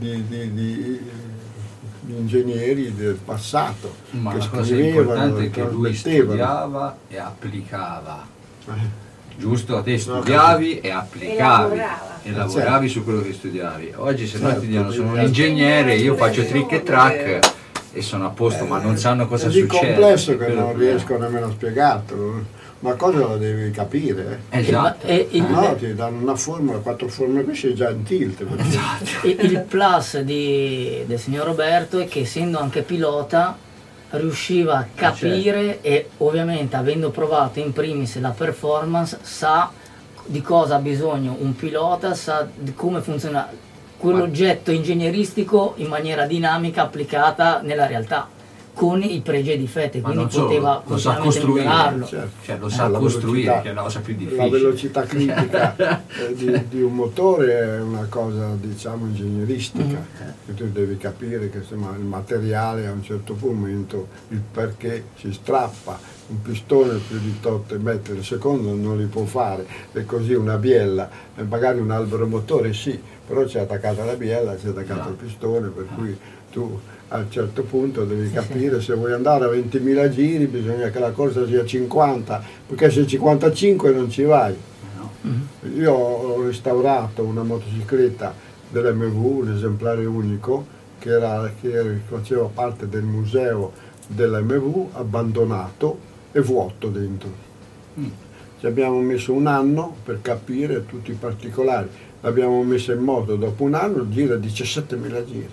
di ingegneri del passato, ma che la cosa scrivevano, importante è che lui studiava e applicava. Giusto? A te studiavi e applicavi e lavoravi su quello che studiavi. Oggi se no ti dicono sono un ingegnere, io faccio trick e track e sono a posto, ma non sanno cosa succede. È complesso che non riesco nemmeno a spiegartelo. Una cosa la devi capire. Esatto. No, ti danno una formula, 4 formule, qui sei già in tilt. Esatto. Il plus del signor Roberto è che essendo anche pilota riusciva a capire e ovviamente avendo provato in primis la performance sa di cosa ha bisogno un pilota, sa di come funziona quell'oggetto ingegneristico in maniera dinamica applicata nella realtà, con i pregi e i difetti, quindi poteva lo sa costruire, cioè lo sa costruire, che è la cosa più difficile. La velocità critica di un motore è una cosa, diciamo, ingegneristica, che tu devi capire che insomma, il materiale a un certo momento, il perché si strappa, un pistone più di 8 metri al secondo non li può fare, e così una biella, magari un albero motore sì, però c'è attaccata la biella, c'è attaccato il pistone, per cui tu a un certo punto devi capire se vuoi andare a 20.000 giri bisogna che la corsa sia 50, perché se 55 non ci vai. Io ho restaurato una motocicletta dell'MV, un esemplare unico, che faceva parte del museo dell'MV, abbandonato e vuoto dentro. Ci abbiamo messo un anno per capire tutti i particolari, l'abbiamo messa in moto, dopo un anno gira 17.000 giri.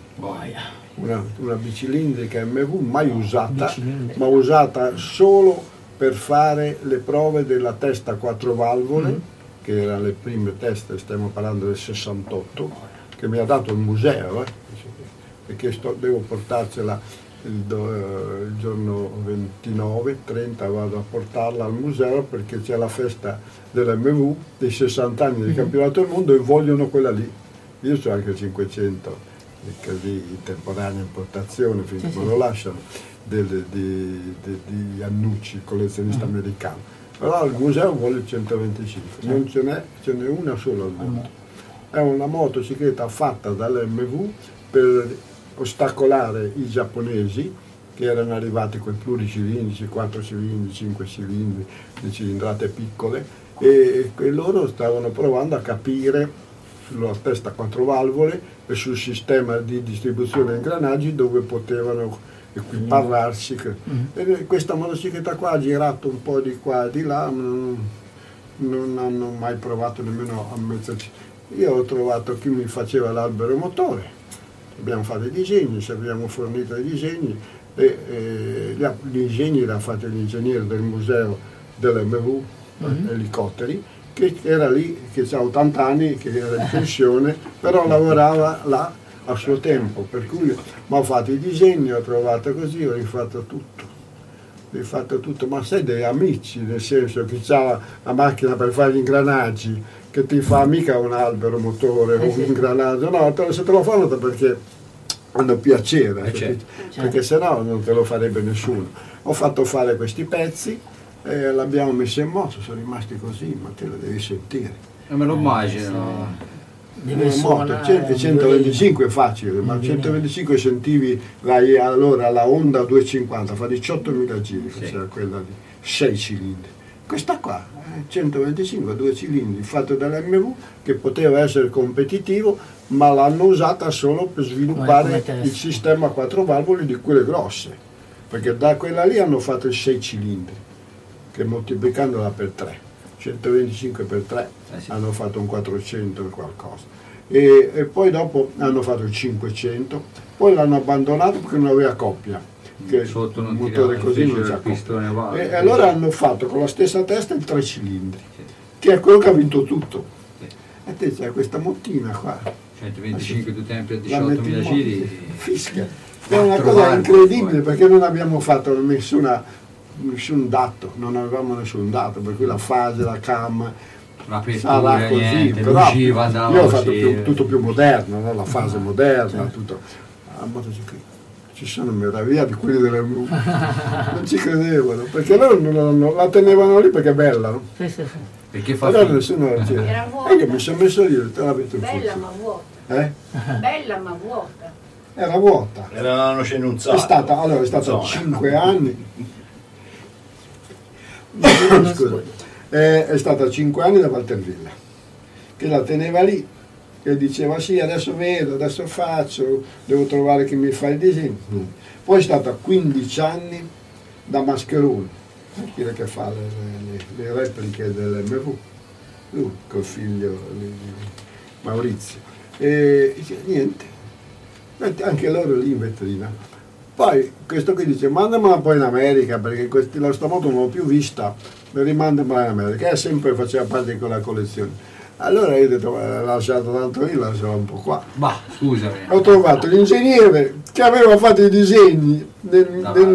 Una bicilindrica MV mai usata, ma usata solo per fare le prove della testa a 4 valvole, che erano le prime teste, stiamo parlando del 68, che mi ha dato il museo, perché devo portarcela il giorno 29-30, vado a portarla al museo perché c'è la festa dell'MV dei 60 anni del campionato del mondo e vogliono quella lì. Io so anche 500 di temporanea importazione, finché me lo lasciano, di Annucci, collezionista americano. però il museo vuole il 125, non ce n'è una sola al mondo. È una motocicletta fatta dall'MV per ostacolare i giapponesi che erano arrivati con i pluricilindrici, 4 cilindri, 5 cilindri, le cilindrate piccole, e loro stavano provando a capire sulla testa 4 valvole e sul sistema di distribuzione ingranaggi dove potevano equipararsi. E questa motocicletta qua ha girato un po' di qua e di là, non hanno mai provato nemmeno a metterci. Io ho trovato chi mi faceva l'albero motore, abbiamo fatto i disegni, ci abbiamo fornito i disegni, e gli disegni li ha fatti l'ingegnere del museo dell'MV, elicotteri, che era lì, che ha 80 anni, che era in pensione, però lavorava là a suo tempo, per cui mi ho fatto i disegni, ho trovato così, ho rifatto tutto, ma sei degli amici, nel senso che c'ha la macchina per fare gli ingranaggi, che ti fa mica un albero motore o un ingranaggio, no, se te lo fanno perché hanno piacere, perché sennò non te lo farebbe nessuno. Ho fatto fare questi pezzi e l'abbiamo messo in moto, sono rimasti così, ma te lo devi sentire. Me lo immagino. Moto, 125 è facile, ma 125 sentivi allora la Honda 250, fa 18.000 giri, faceva quella di 6 cilindri. Questa qua, 125, 2 cilindri, fatto dall'MV, che poteva essere competitivo, ma l'hanno usata solo per sviluppare il sistema a 4 valvole di quelle grosse, perché da quella lì hanno fatto i 6 cilindri, che moltiplicandola per 3. 125 per 3 hanno fatto un 400 e qualcosa, e poi dopo hanno fatto il 500, poi l'hanno abbandonato perché non aveva coppia, che sotto non un motore così non c'ha coppia, e allora hanno fatto con la stessa testa il 3 cilindri, che è quello che ha vinto tutto. E te c'è questa mottina qua, 125 due tempi a 18.000 giri, fischia, è una cosa incredibile, perché non abbiamo fatto nessun dato, non avevamo nessun dato, per cui la fase, la cam sarà così, niente, però io ho fatto tutto più moderno, no? La fase moderna, tutto. A motocicletta ci sono meravigliati quelli dell'MV, non ci credevano, perché loro la tenevano lì perché è bella, no? Perché fa però nessuno la tiene. Era vuota. Io mi sono messo lì, te l'avete Bella ma vuota. Bella ma vuota. Era vuota. Era una noce in un sacco. È stata 5 anni. Scusa, è stata 5 anni da Valtervilla, che la teneva lì, che diceva sì, adesso vedo, adesso faccio, devo trovare chi mi fa il disegno. Poi è stata 15 anni da Mascherone, quello che fa le repliche dell'MV, lui col figlio Maurizio, e niente, anche loro lì in vetrina. Poi questo qui dice mandamela poi in America, perché questa moto non l'ho più vista, rimandamela in America, e sempre faceva parte di quella collezione. Allora io ho detto, l'ho lasciato tanto lì, lasciala un po' qua. Ma scusami. Ho trovato l'ingegnere che aveva fatto i disegni nel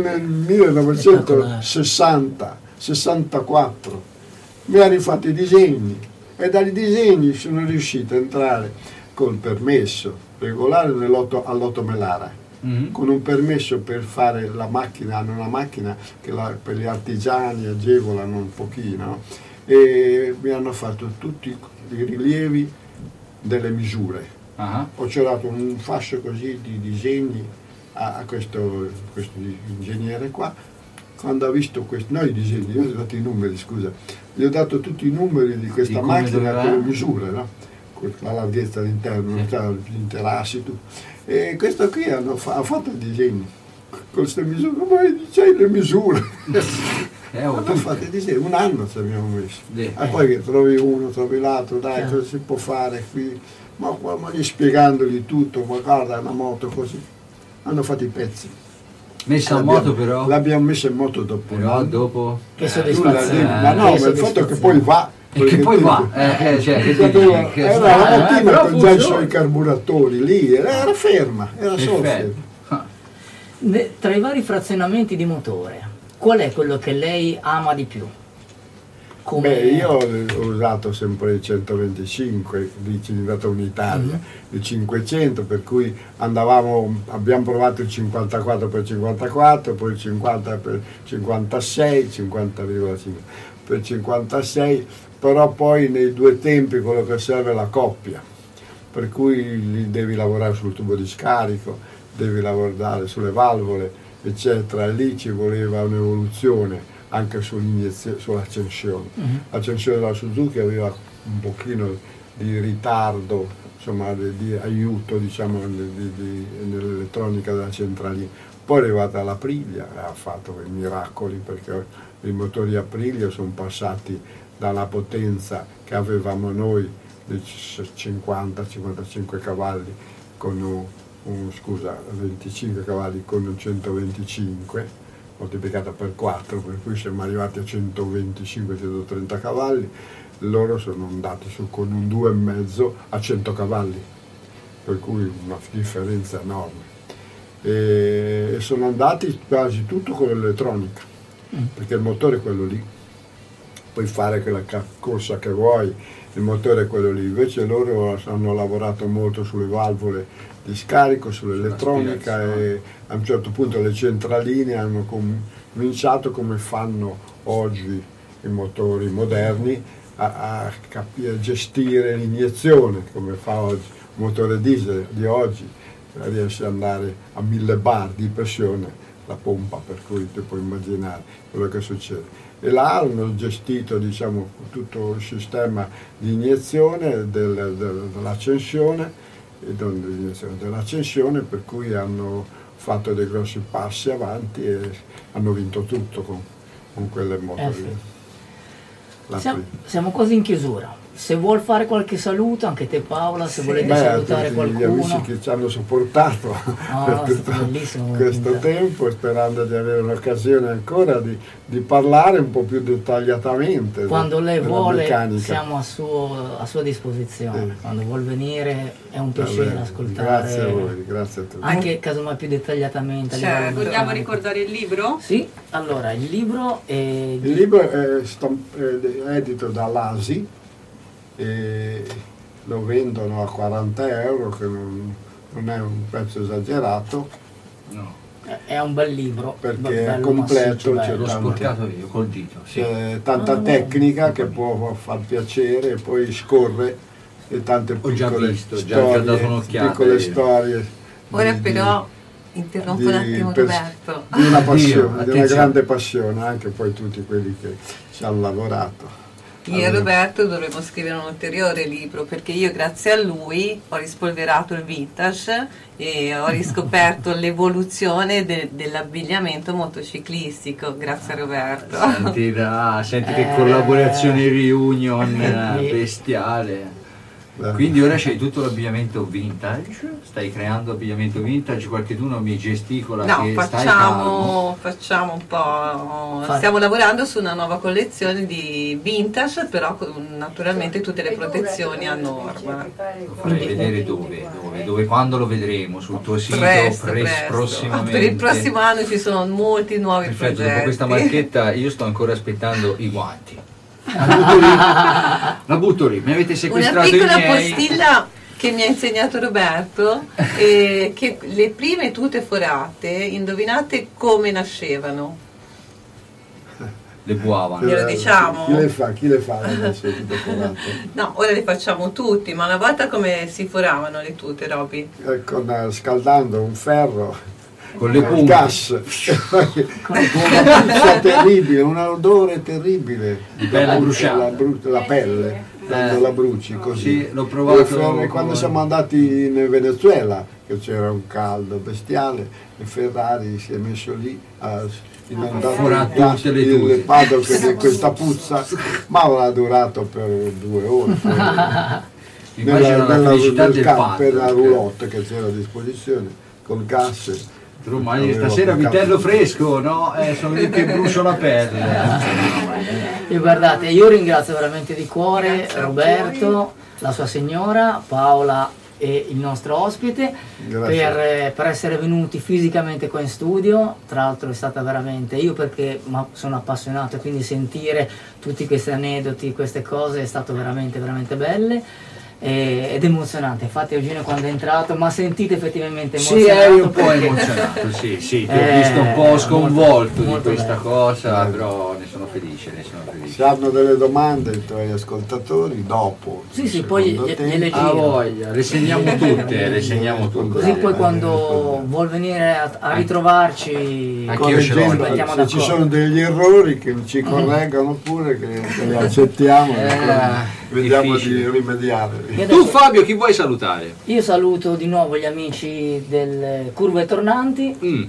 1960-64, mi ha rifatto i disegni, e dai disegni sono riuscito a entrare col permesso regolare all'Otto Melara. Con un permesso per fare la macchina, hanno una macchina che per gli artigiani agevolano un pochino, e mi hanno fatto tutti i rilievi delle misure. Ho girato un fascio così di disegni a questo ingegnere qua. Quando ha visto i disegni, io gli ho dato i numeri, scusa, gli ho dato tutti i numeri di questa macchina con le misure, no? La larghezza all'interno, gli interassi, tutto. E questo qui ha fatto i disegni con queste misure, ma c'hai le misure. Hanno fatto i disegni, un anno ci abbiamo messo. E poi trovi uno, trovi l'altro, dai, cosa si può fare qui? Ma gli spiegandogli tutto, ma guarda, è una moto così. Hanno fatto i pezzi. Messa in moto però? L'abbiamo messa in moto dopo. Però dopo? Che soddisfazione. Ma no, ma il fatto che poi va. E che poi va, era la mattina con già i suoi carburatori lì, era ferma, era solo ferma. Tra i vari frazionamenti di motore, qual è quello che lei ama di più? Io ho usato sempre il 125 di cilindrata unitaria, il 500, per cui abbiamo provato il 54x54, poi il 50x56, 50,5. per 56, però poi nei due tempi quello che serve è la coppia, per cui devi lavorare sul tubo di scarico, devi lavorare sulle valvole, eccetera, e lì ci voleva un'evoluzione anche sull'accensione. L'accensione della Suzuki aveva un pochino di ritardo, insomma, di aiuto, diciamo, nell'elettronica della centralina. Poi è arrivata l'Aprilia e ha fatto i miracoli, perché i motori Aprilia sono passati dalla potenza che avevamo noi di 50-55 cavalli con 25 cavalli con un 125 moltiplicata per 4, per cui siamo arrivati a 125-130 cavalli. Loro sono andati su con un 2,5 a 100 cavalli, per cui una differenza enorme. E sono andati quasi tutto con l'elettronica, perché il motore è quello lì, puoi fare quella corsa che vuoi, il motore è quello lì. Invece loro hanno lavorato molto sulle valvole di scarico, sull'elettronica, e a un certo punto le centraline hanno cominciato, come fanno oggi i motori moderni, a gestire l'iniezione, come fa oggi il motore diesel di oggi, riesce ad andare a 1000 bar di pressione la pompa, per cui ti puoi immaginare quello che succede. E là hanno gestito, diciamo, tutto il sistema di iniezione dell'accensione, per cui hanno fatto dei grossi passi avanti e hanno vinto tutto con quelle motori. Siamo quasi in chiusura. Se vuol fare qualche saluto, anche te Paola, se volete salutare qualcuno. Gli amici che ci hanno supportato per tutto questo tempo, sperando di avere un'occasione ancora di parlare un po' più dettagliatamente. Quando lei vuole meccanica. Siamo a sua disposizione, quando vuol venire è un piacere ascoltare. Grazie a voi, grazie a tutti. Anche casomai più dettagliatamente. Vogliamo ricordare il libro? Sì, allora il libro è... Il libro è edito dall'ASI, e lo vendono a 40 euro, che non è un prezzo esagerato. No. È un bel libro, perché è completo, l'ho sporcato io col dito. Sì. C'è tanta tecnica che può far piacere, e poi scorre, e tante piccole storie. Ora però interrompo un attimo Roberto. Di una passione, di una grande passione, anche poi tutti quelli che ci hanno lavorato. Io e Roberto dovremmo scrivere un ulteriore libro, perché io grazie a lui ho rispolverato il vintage e ho riscoperto l'evoluzione dell'abbigliamento motociclistico, grazie a Roberto. Senti che collaborazione reunion bestiale. Quindi ora c'hai tutto l'abbigliamento vintage, stai creando abbigliamento vintage, qualcuno mi gesticola che facciamo un po', stiamo lavorando su una nuova collezione di vintage, però con naturalmente tutte le protezioni a norma. Farei vedere dove, quando lo vedremo sul tuo sito prossimamente. Per il prossimo anno ci sono molti nuovi progetti. Dopo questa marchetta io sto ancora aspettando i guanti. La butto lì, mi avete sequestrato i miei. Una piccola postilla che mi ha insegnato Roberto, che le prime tute forate, indovinate come nascevano? Le buavano. Glielo diciamo? Chi le fa adesso, tute forate? No, ora le facciamo tutti, ma una volta come si foravano le tute, Roby? Scaldando un ferro con le punte, gas, una puzza terribile, un odore terribile, di pelle bruciata, la pelle quando la bruci così. Sì, l'ho provato quando siamo andati in Venezuela, che c'era un caldo bestiale, e Ferrari si è messo lì a inondare tutte le paddock di questa puzza, ma avrà durato per 2 ore. nella roulotte che c'era a disposizione col gas. Stasera vitello fresco, no? Sono lì che brucio la pelle. E guardate, io ringrazio veramente di cuore Roberto, la sua signora, Paola e il nostro ospite per essere venuti fisicamente qua in studio. Tra l'altro è stata veramente, io perché sono appassionato, quindi sentire tutti questi aneddoti, queste cose è stato veramente belle. ed emozionante. Infatti Eugenio quando è entrato mi ha sentito effettivamente Sì, emozionato. eri un po' emozionato, sì, ti ho visto un po' sconvolto molto di questa bello. cosa, però ne sono felice. Se hanno delle domande i tuoi ascoltatori dopo, Sì, poi gliele Ah, giro. voglia, le segniamo tutte, le segniamo tutte. Così poi quando vuol venire a ritrovarci, Anche io ce l'ho. ci mettiamo se d'accordo. ci sono degli errori che ci correggano pure, che li accettiamo, vediamo di rimediare. Io Tu adesso- Fabio, chi vuoi salutare? Io saluto di nuovo gli amici del Curve Tornanti,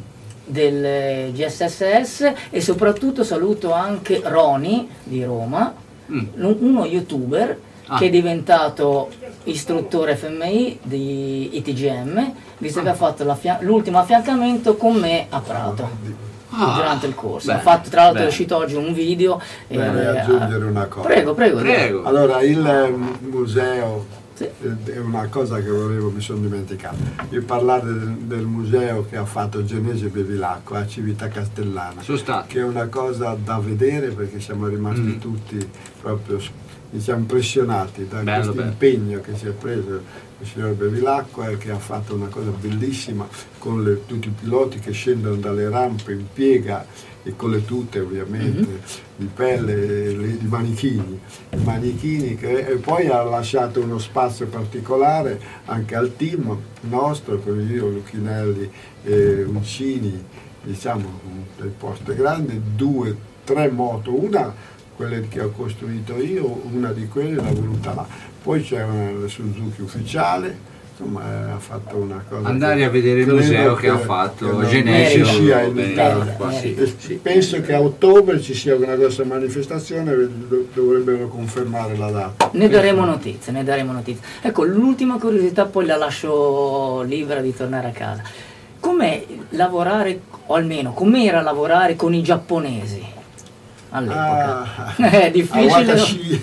del GSSS e soprattutto saluto anche Roni di Roma, uno youtuber che è diventato istruttore FMI di ITGM, visto che ha fatto l'ultimo affiancamento con me a Prato. Durante il corso bene, ha fatto, tra l'altro bene. è uscito oggi un video. Vorrei aggiungere una cosa. Prego. Allora, il museo è una cosa che mi sono dimenticato di parlare del museo che ha fatto Genese Bevilacqua a Civita Castellana, che è una cosa da vedere, perché siamo rimasti tutti proprio impressionati da questo impegno che si è preso il signor Bevilacqua, e che ha fatto una cosa bellissima con tutti i piloti che scendono dalle rampe in piega e con le tute ovviamente di pelle, i manichini e poi ha lasciato uno spazio particolare anche al team nostro, con io, Lucchinelli e Uncini, diciamo del Poste Grande, 2-3 moto, una quelle che ho costruito io, una di quelle l'ha voluta là, poi c'è una Suzuki ufficiale. Insomma, ha fatto una cosa. Andare a vedere il museo che ha fatto Genesio Bevilacqua. Penso che a ottobre ci sia una grossa manifestazione, dovrebbero confermare la data. Ne daremo notizie. Ecco, l'ultima curiosità, poi la lascio libera di tornare a casa. Com'è lavorare, o almeno com'era lavorare con i giapponesi all'epoca? È difficile.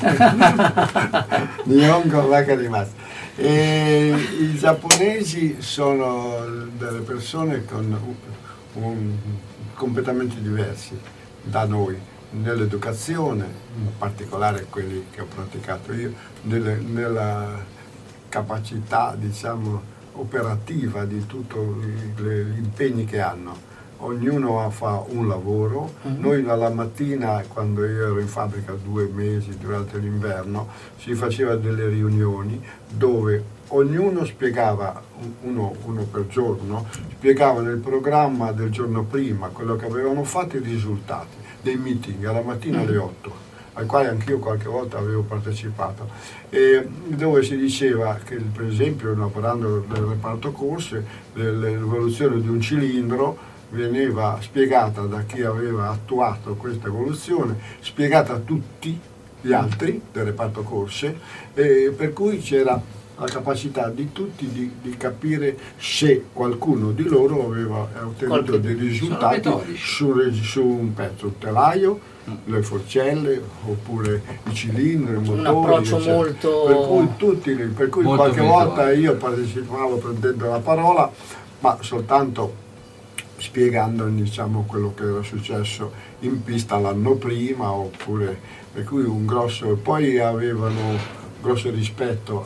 Nihongo Wakarimasa. I giapponesi sono delle persone completamente diversi da noi nell'educazione, in particolare quelli che ho praticato io, nella capacità, diciamo, operativa di tutti gli impegni che hanno. Ognuno fa un lavoro. Noi la mattina, quando io ero in fabbrica 2 mesi durante l'inverno, si faceva delle riunioni dove ognuno spiegava, uno per giorno, spiegava nel programma del giorno prima quello che avevano fatto, i risultati dei meeting alla mattina alle 8, al quale anch'io qualche volta avevo partecipato, e dove si diceva che, per esempio, parlando del reparto corse, l'evoluzione di un cilindro veniva spiegata da chi aveva attuato questa evoluzione, spiegata a tutti gli altri del reparto corse, per cui c'era la capacità di tutti di capire se qualcuno di loro aveva ottenuto dei risultati su un pezzo, un telaio, le forcelle, oppure i cilindri, i motori. Un approccio molto... Per cui qualche volta io partecipavo prendendo la parola, ma soltanto spiegando, diciamo, quello che era successo in pista l'anno prima, oppure, per cui poi hanno un grosso rispetto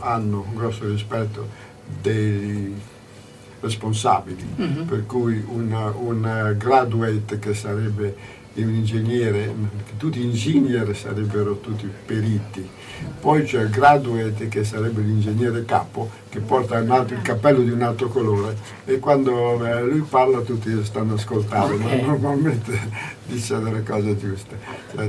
dei responsabili, per cui un graduate che sarebbe un ingegnere, tutti ingegneri sarebbero tutti periti, poi c'è il graduate che sarebbe l'ingegnere capo, che porta il cappello di un altro colore, e quando lui parla tutti stanno ascoltando, ma normalmente dice delle cose giuste,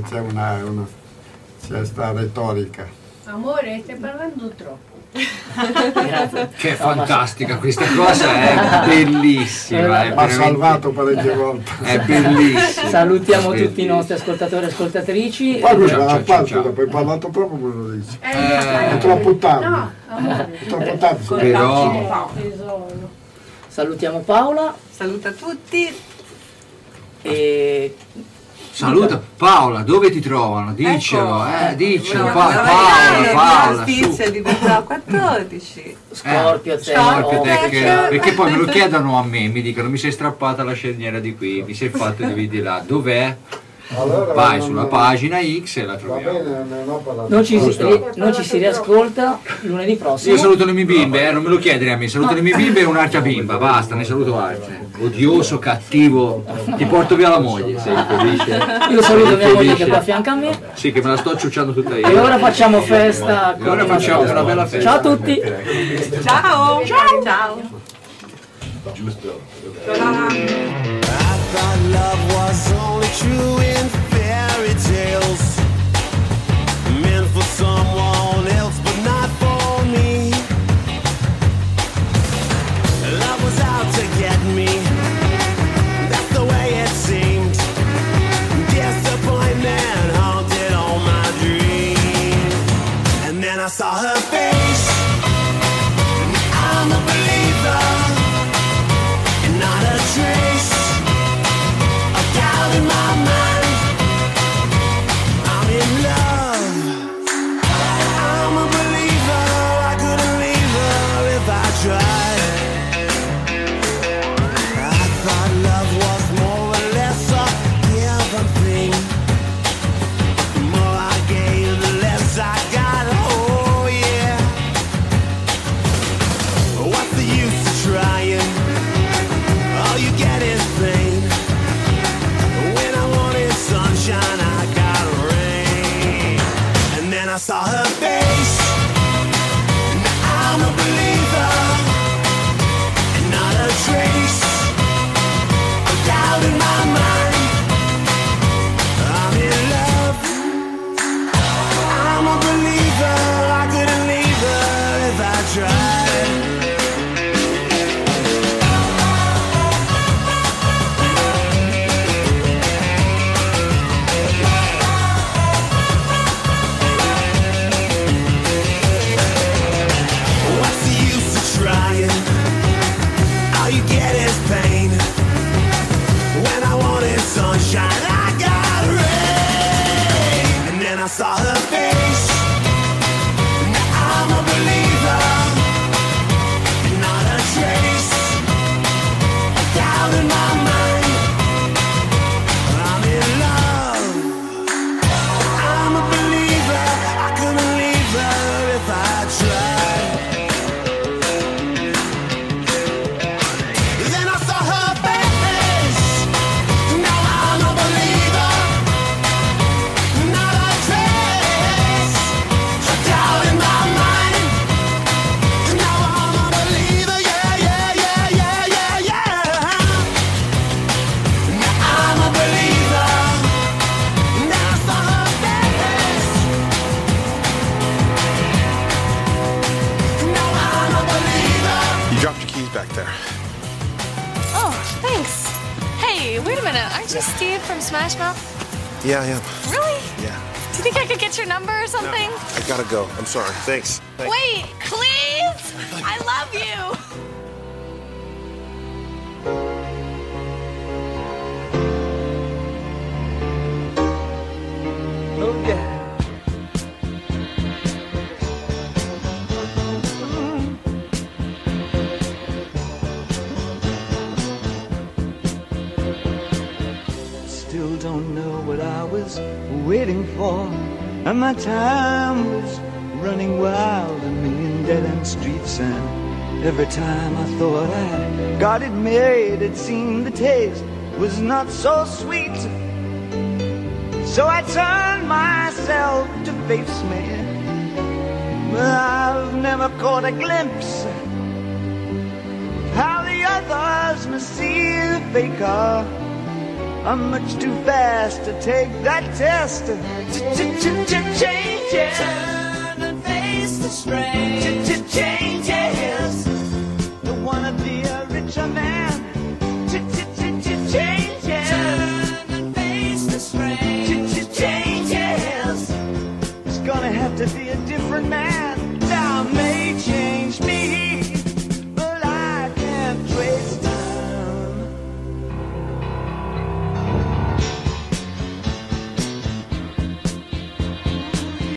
c'è sta retorica. Amore, stai parlando troppo. Che fantastica questa cosa, è bellissima, mi ha salvato parecchie volte, è bellissima. Salutiamo tutti i nostri ascoltatori e ascoltatrici. Poi dopo hai parlato troppo, me lo dici, è troppo tardi, No, amore, è troppo tardi. Però tesoro. Salutiamo Paola Saluta tutti. e saluta Paola, dove ti trovano? Diccelo, diccelo, Paola, su. di Bilbao 14. Scorpio, perché poi me lo chiedono a me, mi dicono: mi sei strappata la sceniera di qui, mi sei fatto di vedi là, dov'è? Allora, vai sulla pagina X e la troviamo. Non ci si riascolta lunedì prossimo. Io saluto le mie bimbe, non me lo chiedere a me, saluto le mie bimbe e un'altra bimba, basta, ne saluto altre. Odioso, cattivo, ti porto via la moglie, sei felice. Io saluto mia moglie che è qua a fianco a me. Sì, che me la sto ciucciando tutta io. E ora facciamo festa. E ora facciamo una bella festa. Ciao a tutti. Ciao. Ciao. Ciao. Giusto. I thought love was only true in fairy tales, meant for someone else but not for me. Love was out to get me, that's the way it seemed. Disappointment haunted all my dreams. And then I saw her face, I'm a believer, and not a trace of doubt in my mind. I'm in love, I'm a believer, I couldn't leave her if I tried. I thought love was more or less a given thing. The more I gave, the less I got, oh yeah. What's the use of trying? All you get is pain. When I wanted sunshine, I got rain. And then I saw her face. Now I'm a believer, and not a trace of doubt in my mind. I'm in love, I'm a believer, I couldn't leave her if I tried. What's the use of trying? All you get is pain. When I wanted sunshine, I got rain. And then I saw her face. Now I'm a believer, and not a trace of doubt in my mind. I'm in love, I'm a believer, I couldn't leave her if I tried. Then I saw her face. Now I'm a believer, not a trace of doubt in my mind. Now I'm a believer, yeah, yeah, yeah, yeah, yeah, yeah. Now I'm a believer. Now I saw her face. Now I'm a believer. You dropped your keys back there. Oh, thanks. Hey, wait a minute. Aren't you Steve from Smash Mouth? Yeah, I am. Really? Yeah. Do you think I could get your number or something? I gotta go. I'm sorry. Thanks. Wait, please? I love you. Oh yeah. Still don't know what I was waiting for, and my time was running wild, a million dead-end streets, and every time I thought I got it made, it seemed the taste was not so sweet. So I turned myself to face me, but I've never caught a glimpse how the others must see the faker. I'm much too fast to take that test. Change it. Turn and face the strain. Change